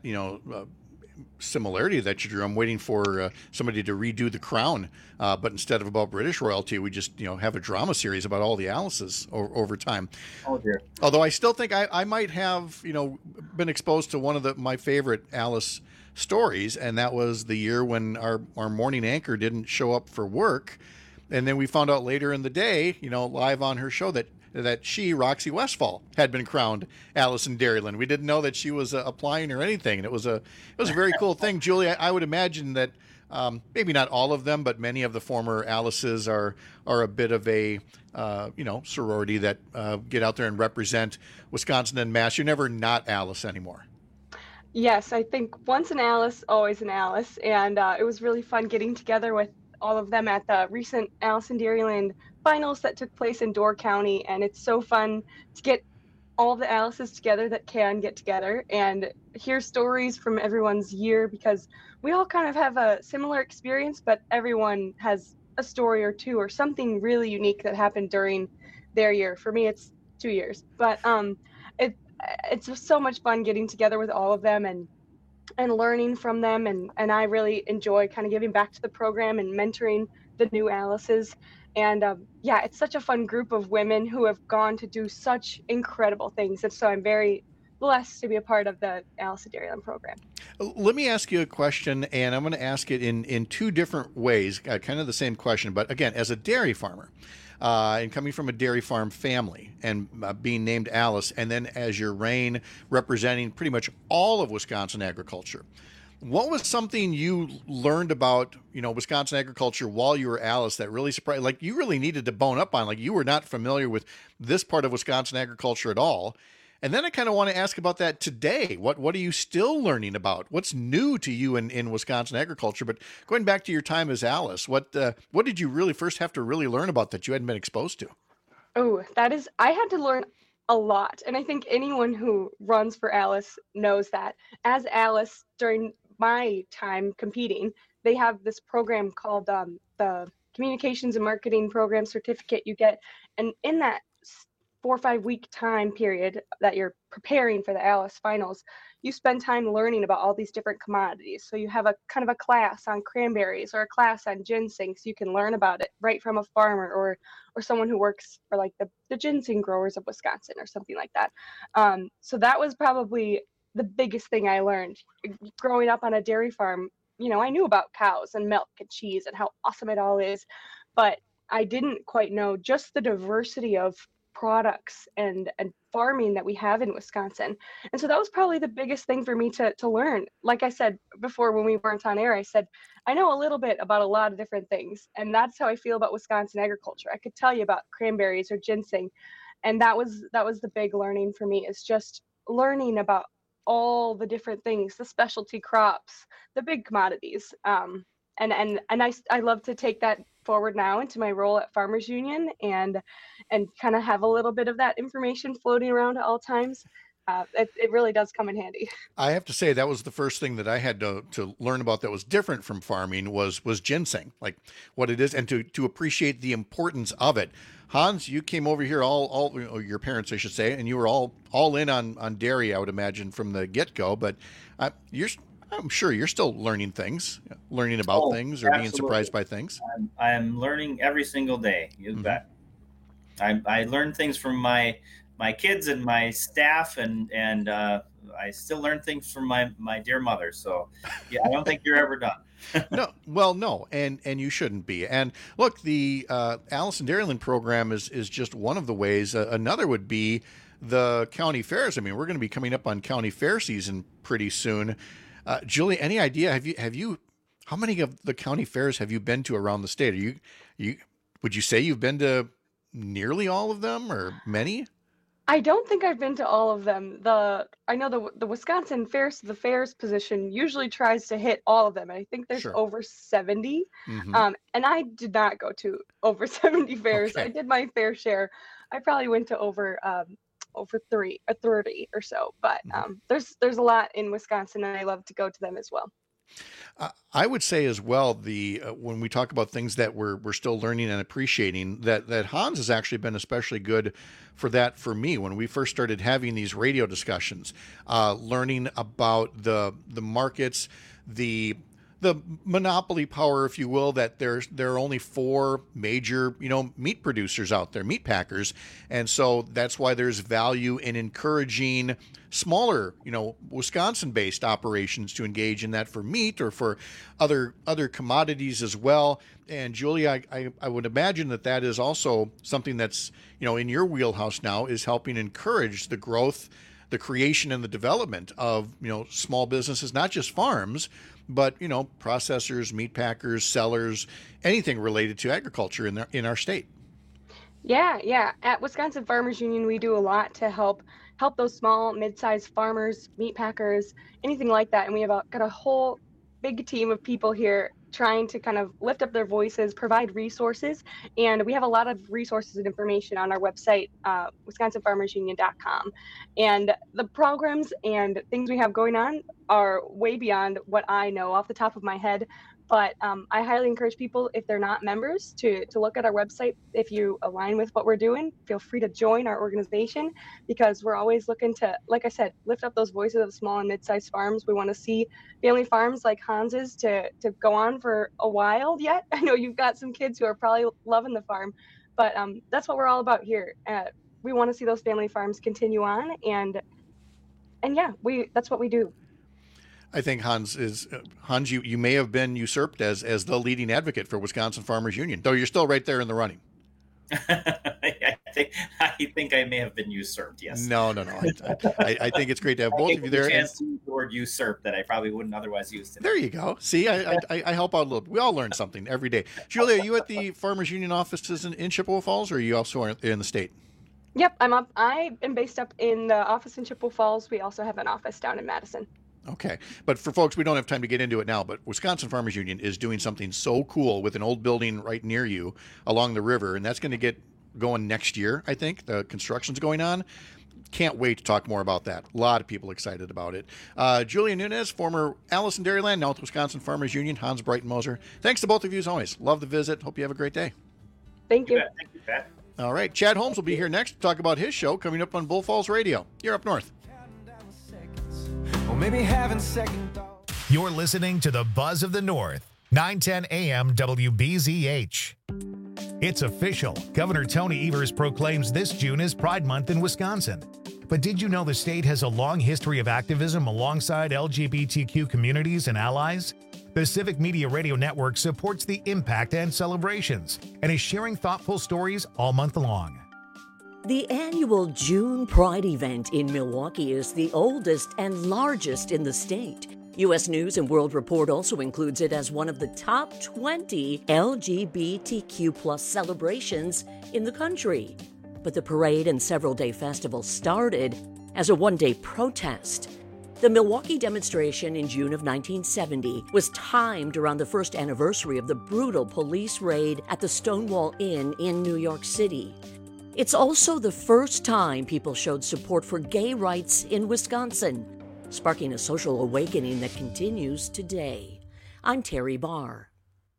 Speaker 20: similarity that you drew, I'm waiting for somebody to redo The Crown, but instead of about British royalty, we just have a drama series about all the Alices over time.
Speaker 9: Oh dear.
Speaker 20: Although I still think I might have been exposed to one of my favorite Alice stories, and that was the year when our morning anchor didn't show up for work, and then we found out later in the day, live on her show that she, Roxy Westfall, had been crowned Alice in Dairyland. We didn't know that she was applying or anything, and it was a very cool thing. Julie, I would imagine that maybe not all of them, but many of the former Alices are a bit of a sorority that get out there and represent Wisconsin en masse. You're never not Alice anymore.
Speaker 10: Yes, I think once an Alice, always an Alice, and it was really fun getting together with all of them at the recent Alice in Dairyland finals that took place in Door County, and it's so fun to get all the Alices together that can get together and hear stories from everyone's year, because we all kind of have a similar experience, but everyone has a story or two or something really unique that happened during their year. For me, it's 2 years, but it's just so much fun getting together with all of them and learning from them, and I really enjoy kind of giving back to the program and mentoring the new Alices. And it's such a fun group of women who have gone to do such incredible things. And so I'm very blessed to be a part of the Alice in Dairyland program.
Speaker 20: Let me ask you a question, and I'm going to ask it in two different ways, kind of the same question. But again, as a dairy farmer, and coming from a dairy farm family and being named Alice, and then as your reign representing pretty much all of Wisconsin agriculture, what was something you learned about, Wisconsin agriculture while you were Alice that really surprised, like you really needed to bone up on, like you were not familiar with this part of Wisconsin agriculture at all? And then I kind of want to ask about that today. What are you still learning about? What's new to you in Wisconsin agriculture? But going back to your time as Alice, what did you really first have to really learn about that you hadn't been exposed to?
Speaker 10: Oh, I had to learn a lot. And I think anyone who runs for Alice knows that. As Alice, during my time competing, they have this program called the Communications and Marketing Program Certificate you get. And in that 4 or 5 week time period that you're preparing for the Alice finals, you spend time learning about all these different commodities. So you have a kind of a class on cranberries or a class on ginseng, so you can learn about it right from a farmer or someone who works for like the ginseng growers of Wisconsin or something like that. So that was probably the biggest thing I learned growing up on a dairy farm. I knew about cows and milk and cheese and how awesome it all is, but I didn't quite know just the diversity of products and farming that we have in Wisconsin. And so that was probably the biggest thing for me to learn. Like I said before when we weren't on air, I said, I know a little bit about a lot of different things. And that's how I feel about Wisconsin agriculture. I could tell you about cranberries or ginseng. And that was the big learning for me, is just learning about all the different things, the specialty crops, the big commodities. And I love to take that forward now into my role at Farmers Union and kind of have a little bit of that information floating around at all times. It really does come in handy.
Speaker 20: I have to say that was the first thing that I had to learn about that was different from farming was ginseng, like what it is, and to appreciate the importance of it. Hans, you came over here all your parents, I should say, and you were all in on dairy, I would imagine, from the get-go, but I'm sure you're still learning about things or
Speaker 9: absolutely.
Speaker 20: being surprised by things.
Speaker 9: I'm learning every single day. You bet. I learn things from my kids and my staff, and I still learn things from my dear mother. So, yeah, I don't think you're ever done.
Speaker 20: No, and you shouldn't be. And look, the Allison Dairyland program is just one of the ways. Another would be the county fairs. I mean, we're going to be coming up on county fair season pretty soon. Julie, any idea? Have you? How many of the county fairs have you been to around the state? Would you say you've been to nearly all of them, or many?
Speaker 10: I don't think I've been to all of them. I know the Wisconsin Fairs, the fairs position usually tries to hit all of them. And I think there's over 70. And I did not go to over 70 fairs. Okay. I did my fair share. I probably went to over 30 or so. But there's a lot in Wisconsin, and I love to go to them as well.
Speaker 20: I would say as well, when we talk about things that we're still learning and appreciating, that Hans has actually been especially good for that for me when we first started having these radio discussions, learning about the markets, the monopoly power, if you will, that there are only 4 major, meat producers out there, meat packers. And so that's why there's value in encouraging smaller, Wisconsin-based operations to engage in that for meat or for other commodities as well. And Julie, I would imagine that is also something that's, in your wheelhouse now, is helping encourage the growth, the creation and the development of, small businesses, not just farms, but, processors, meat packers, sellers, anything related to agriculture in our state.
Speaker 10: Yeah. At Wisconsin Farmers Union, we do a lot to help those small, mid-sized farmers, meat packers, anything like that. And we have got a whole big team of people here trying to kind of lift up their voices, provide resources. And we have a lot of resources and information on our website, wisconsinfarmersunion.com. And the programs and things we have going on are way beyond what I know off the top of my head. But I highly encourage people, if they're not members, to look at our website. If you align with what we're doing, feel free to join our organization, because we're always looking to, like I said, lift up those voices of small and mid-sized farms. We want to see family farms like Hans's to go on for a while yet. I know you've got some kids who are probably loving the farm, but that's what we're all about here. We want to see those family farms continue on, and yeah, that's what we do.
Speaker 20: I think Hans, you may have been usurped as the leading advocate for Wisconsin Farmers Union, though you're still right there in the running.
Speaker 9: I think I may have been usurped. Yes.
Speaker 20: No. I think it's great to have both of you there.
Speaker 9: Chance to use the word usurp that I probably wouldn't otherwise use today.
Speaker 20: There you go. See, I help out a little. We all learn something every day. Julia, are you at the Farmers Union offices in Chippewa Falls, or are you also in the state?
Speaker 10: Yep, I am based up in the office in Chippewa Falls. We also have an office down in Madison.
Speaker 20: Okay. But for folks, we don't have time to get into it now, but Wisconsin Farmers Union is doing something so cool with an old building right near you along the river, and that's going to get going next year, I think. The construction's going on. Can't wait to talk more about that. A lot of people excited about it. Julia Nunez, former Allison Dairyland, now with Wisconsin Farmers Union, Hans Breitenmoser. Thanks to both of you as always. Love the visit. Hope you have a great day.
Speaker 10: Thank you.
Speaker 9: Thank you, Pat.
Speaker 20: All right. Chad Holmes will be here next to talk about his show coming up on Bull Falls Radio. You're up north.
Speaker 11: maybe having second thoughts.
Speaker 1: You're listening to the Buzz of the North, 910 AM WBZH. It's official. Governor Tony Evers proclaims this June as Pride Month in Wisconsin. But did you know the state has a long history of activism alongside LGBTQ communities and allies? The Civic Media Radio Network supports the impact and celebrations and is sharing thoughtful stories all month long.
Speaker 12: The annual June Pride event in Milwaukee is the oldest and largest in the state. U.S. News and World Report also includes it as one of the top 20 LGBTQ+ celebrations in the country. But the parade and several-day festival started as a one-day protest. The Milwaukee demonstration in June of 1970 was timed around the first anniversary of the brutal police raid at the Stonewall Inn in New York City. It's also the first time people showed support for gay rights in Wisconsin, sparking a social awakening that continues today. I'm Terry Barr.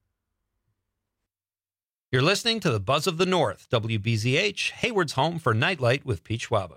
Speaker 27: You're listening to the Buzz of the North, WBZH, Hayward's home for Nightlight with Pete Schwaba.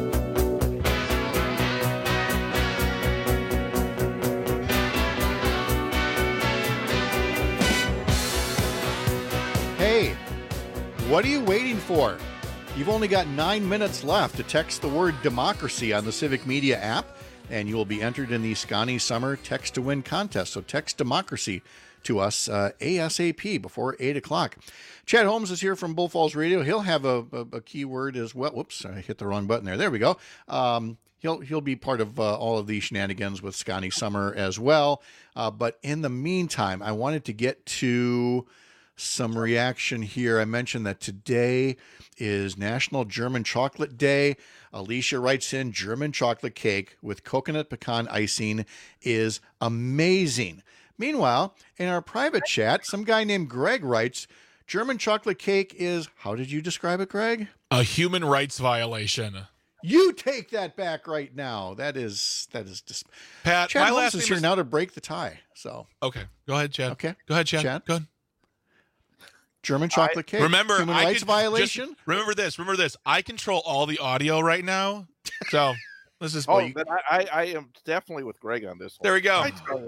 Speaker 20: Hey, what are you waiting for? You've only got 9 minutes left to text the word democracy on the Civic Media app, and you will be entered in the Scotty Summer Text to Win contest. So text democracy to us ASAP before 8 o'clock. Chad Holmes is here from Bull Falls Radio. He'll have a keyword as well. Whoops, I hit the wrong button there. There we go. He'll be part of all of the shenanigans with Scotty Summer as well. But in the meantime, I wanted to get to some reaction here. I mentioned that today is National German Chocolate Day. Alicia writes in, German chocolate cake with coconut pecan icing is amazing. Meanwhile, in our private chat, some guy named Greg writes, German chocolate cake is, how did you describe it, Greg?
Speaker 6: A human rights violation.
Speaker 20: You take that back right now. That is just
Speaker 6: Pat,
Speaker 20: Chad
Speaker 6: my
Speaker 20: Holmes
Speaker 6: last
Speaker 20: is
Speaker 6: name
Speaker 20: here
Speaker 6: is
Speaker 20: now to break the tie. So
Speaker 6: okay, go ahead, Chad.
Speaker 20: Okay,
Speaker 6: go ahead, Chad. Go ahead.
Speaker 20: German chocolate cake.
Speaker 6: Remember,
Speaker 20: human rights violation.
Speaker 6: Remember this. I control all the audio right now, so let's just.
Speaker 13: Then I am definitely with Greg on this one.
Speaker 6: There we go.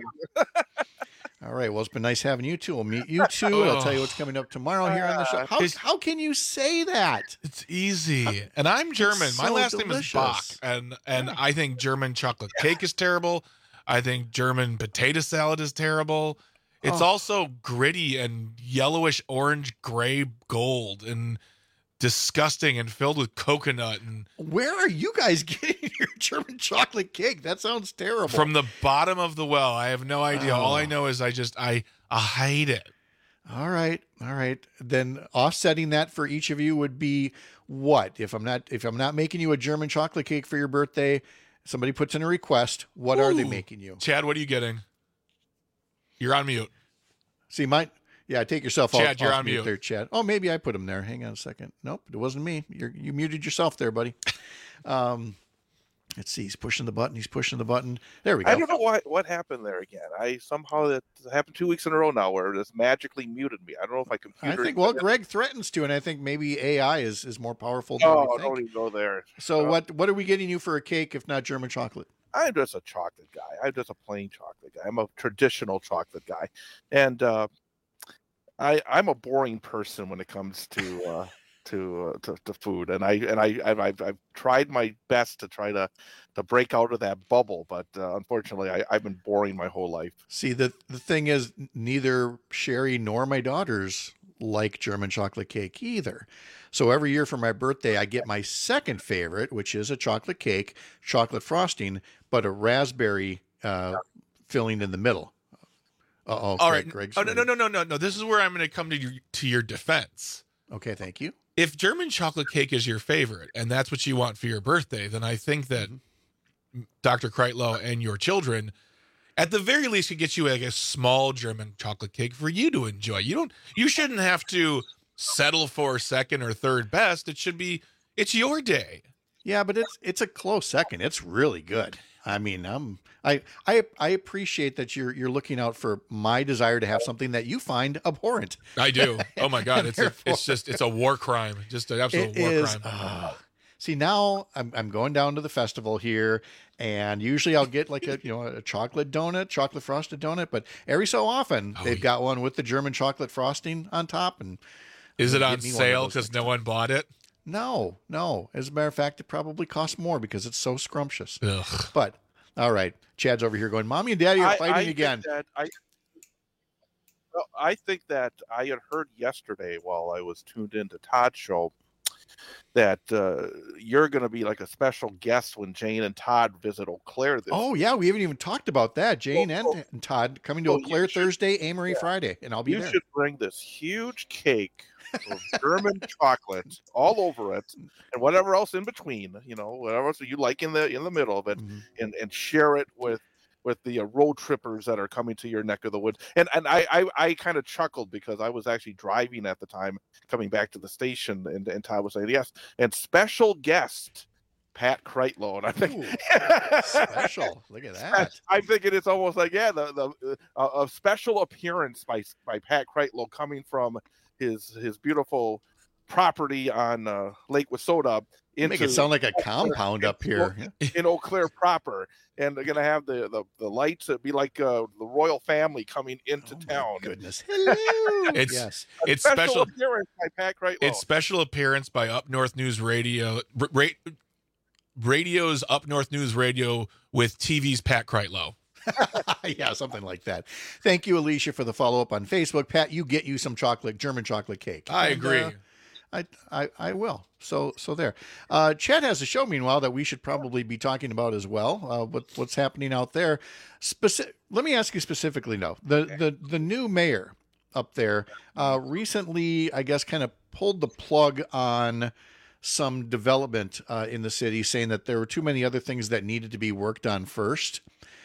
Speaker 20: All right. Well, it's been nice having you two. We'll meet you two. I'll tell you what's coming up tomorrow here on the show. How can you say that?
Speaker 6: It's easy. And I'm German. My last name is Bach, and I think German chocolate cake is terrible. I think German potato salad is terrible. It's also gritty and yellowish orange gray gold and disgusting and filled with coconut. And
Speaker 20: where are you guys getting your German chocolate cake? That sounds terrible.
Speaker 6: From the bottom of the well. I have no idea. All I know is I hate it.
Speaker 20: All right. Then offsetting that for each of you would be what? If I'm not making you a German chocolate cake for your birthday, somebody puts in a request, what are they making you?
Speaker 6: Chad, what are you getting? You're on mute.
Speaker 20: See, take yourself off.
Speaker 6: Chad, you're on mute
Speaker 20: there, Chad. Oh, maybe I put him there. Hang on a second. Nope, it wasn't me. You muted yourself there, buddy. Let's see. He's pushing the button. There we go.
Speaker 13: I don't know what happened there again. That happened 2 weeks in a row now where it magically muted me. I don't know if my computer.
Speaker 20: I think Greg threatens to, and I think maybe AI is more powerful than we think.
Speaker 13: Don't even go there.
Speaker 20: So what are we getting you for a cake if not German chocolate?
Speaker 13: I'm just a chocolate guy. I'm just a plain chocolate guy. I'm a traditional chocolate guy, and I'm a boring person when it comes to food. And I've tried my best to try to break out of that bubble, but unfortunately, I've been boring my whole life.
Speaker 20: See, the thing is, neither Sherry nor my daughters like German chocolate cake either. So every year for my birthday, I get my second favorite, which is a chocolate cake, chocolate frosting, but a raspberry filling in the middle.
Speaker 6: All right. Greg's no. This is where I'm going to come to your defense.
Speaker 20: Okay, thank you.
Speaker 6: If German chocolate cake is your favorite, and that's what you want for your birthday, then I think that Dr. Kreitlow and your children, at the very least, could get you like a small German chocolate cake for you to enjoy. You shouldn't have to settle for second or third best. It's your day.
Speaker 20: Yeah, but it's a close second. It's really good. I mean, I appreciate that you're looking out for my desire to have something that you find abhorrent.
Speaker 6: I do. Oh my God, it's a war crime. Just an absolute war crime.
Speaker 20: See, now I'm going down to the festival here, And usually I'll get like a chocolate donut, chocolate frosted donut, but every so often they've got one with the German chocolate frosting on top. And
Speaker 6: is it on sale because no one bought it?
Speaker 20: No. As a matter of fact, it probably costs more because it's so scrumptious.
Speaker 6: Ugh.
Speaker 20: But all right, Chad's over here going, Mommy and Daddy are fighting again.
Speaker 13: I think that I had heard yesterday while I was tuned into Todd's show that you're going to be like a special guest when Jane and Todd visit Eau Claire this
Speaker 20: Oh, yeah, we haven't even talked about that. Jane and Todd coming to Eau Claire Thursday, Amory Friday, and I'll be there.
Speaker 13: You should bring this huge cake of German chocolate all over it and whatever else in between, whatever else you like in the middle of it, and share it with the road trippers that are coming to your neck of the woods. And I kind of chuckled because I was actually driving at the time coming back to the station, and Todd was saying, yes, and special guest Pat Kreitlow. And I think
Speaker 20: special. Look at that.
Speaker 13: I'm thinking it's almost like, a special appearance by Pat Kreitlow coming from his beautiful property on Lake Wissota.
Speaker 20: Make it sound like a compound up here
Speaker 13: in Eau Claire proper, and they're gonna have the lights that be like the royal family coming into town.
Speaker 20: Goodness, hello.
Speaker 6: It's special
Speaker 13: appearance by Pat Kreitlow.
Speaker 6: It's special appearance by Up North News Radio, radio's Up North News Radio with TV's Pat Kreitlow.
Speaker 20: Yeah, something like that. Thank you, Alicia, for the follow up on Facebook. Pat, you get you some German chocolate cake.
Speaker 6: I agree.
Speaker 20: I will. So there. Chad has a show, meanwhile, that we should probably be talking about as well. What's happening out there? Let me ask you specifically, though. The new mayor up there recently, I guess, kind of pulled the plug on some development in the city, saying that there were too many other things that needed to be worked on first.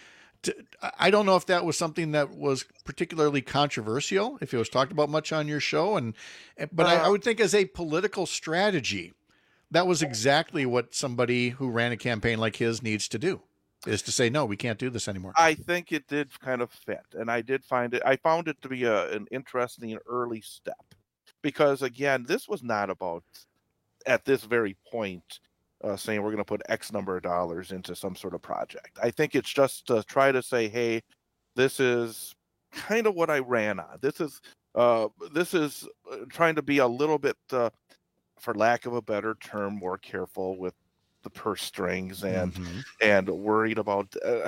Speaker 20: I don't know if that was something that was particularly controversial, if it was talked about much on your show, but I would think as a political strategy, that was exactly what somebody who ran a campaign like his needs to do, is to say, no, we can't do this anymore.
Speaker 13: I think it did kind of fit, and I found it to be an interesting early step, because again, this was not about, at this very point, saying we're going to put X number of dollars into some sort of project. I think it's just to try to say, hey, this is kind of what I ran on. This is trying to be a little bit, for lack of a better term, more careful with the purse strings and worried about.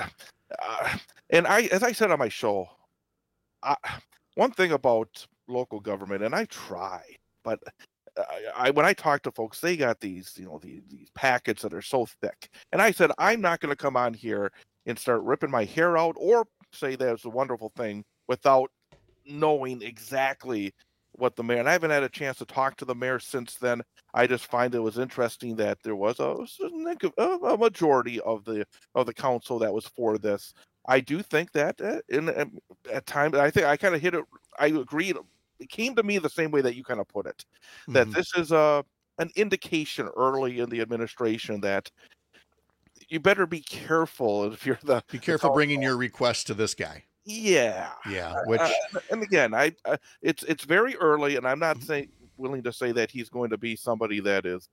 Speaker 13: And as I said on my show, one thing about local government, and I try, but. When I talk to folks, they got these packets that are so thick. And I said, I'm not going to come on here and start ripping my hair out or say that it's a wonderful thing without knowing exactly what the mayor, and I haven't had a chance to talk to the mayor since then. I just find it was interesting that there was a majority of the council that was for this. I do think that at times, I think I kind of hit it. I agreed. It came to me the same way that you kind of put it, that this is an indication early in the administration that you better be careful if you're
Speaker 20: be careful bringing your request to this guy.
Speaker 13: Yeah.
Speaker 20: Which
Speaker 13: and again, it's very early, and I'm not willing to say that he's going to be somebody that is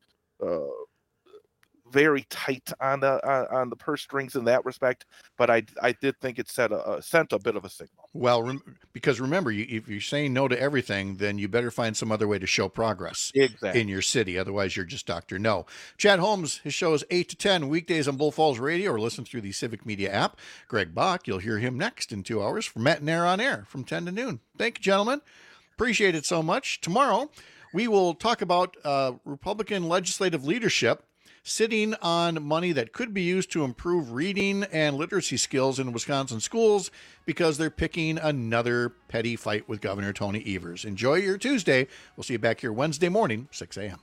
Speaker 13: very tight on the purse strings in that respect, but I did think it sent a bit of a signal.
Speaker 20: Well, because remember, if you're saying no to everything, then you better find some other way to show progress in your city. Otherwise, you're just Dr. No. Chad Holmes, his show is 8 to 10 weekdays on Bull Falls Radio, or listen through the Civic Media app. Greg Bach, you'll hear him next in 2 hours for Matt and Air on Air from 10 to noon. Thank you, gentlemen. Appreciate it so much. Tomorrow, we will talk about Republican legislative leadership sitting on money that could be used to improve reading and literacy skills in Wisconsin schools because they're picking another petty fight with Governor Tony Evers. Enjoy your Tuesday. We'll see you back here Wednesday morning, 6 a.m.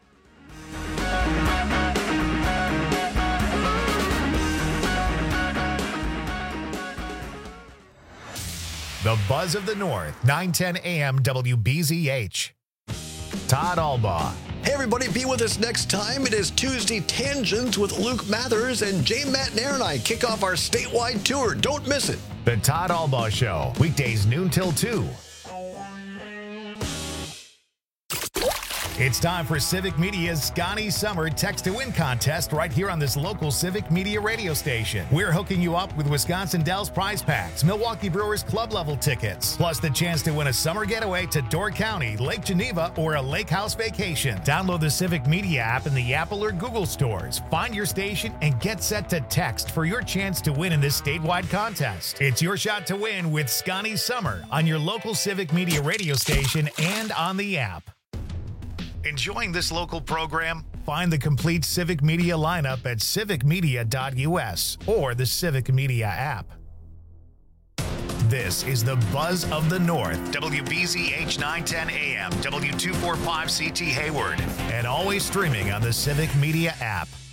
Speaker 1: The Buzz of the North, 9:10 a.m. WBZH. Todd Albaugh.
Speaker 18: Hey, everybody, be with us next time. It is Tuesday Tangents with Luke Mathers, and Jay, Matt, and Aaron and I kick off our statewide tour. Don't miss it.
Speaker 1: The Todd Albaugh Show, weekdays noon till 2. It's time for Civic Media's Scotty Summer Text to Win contest right here on this local Civic Media radio station. We're hooking you up with Wisconsin Dells prize packs, Milwaukee Brewers club level tickets, plus the chance to win a summer getaway to Door County, Lake Geneva, or a lake house vacation. Download the Civic Media app in the Apple or Google stores. Find your station and get set to text for your chance to win in this statewide contest. It's your shot to win with Scotty Summer on your local Civic Media radio station and on the app. Enjoying this local program? Find the complete Civic Media lineup at civicmedia.us or the Civic Media app. This is the Buzz of the North, WBZH 910 AM, W245CT Hayward, and always streaming on the Civic Media app.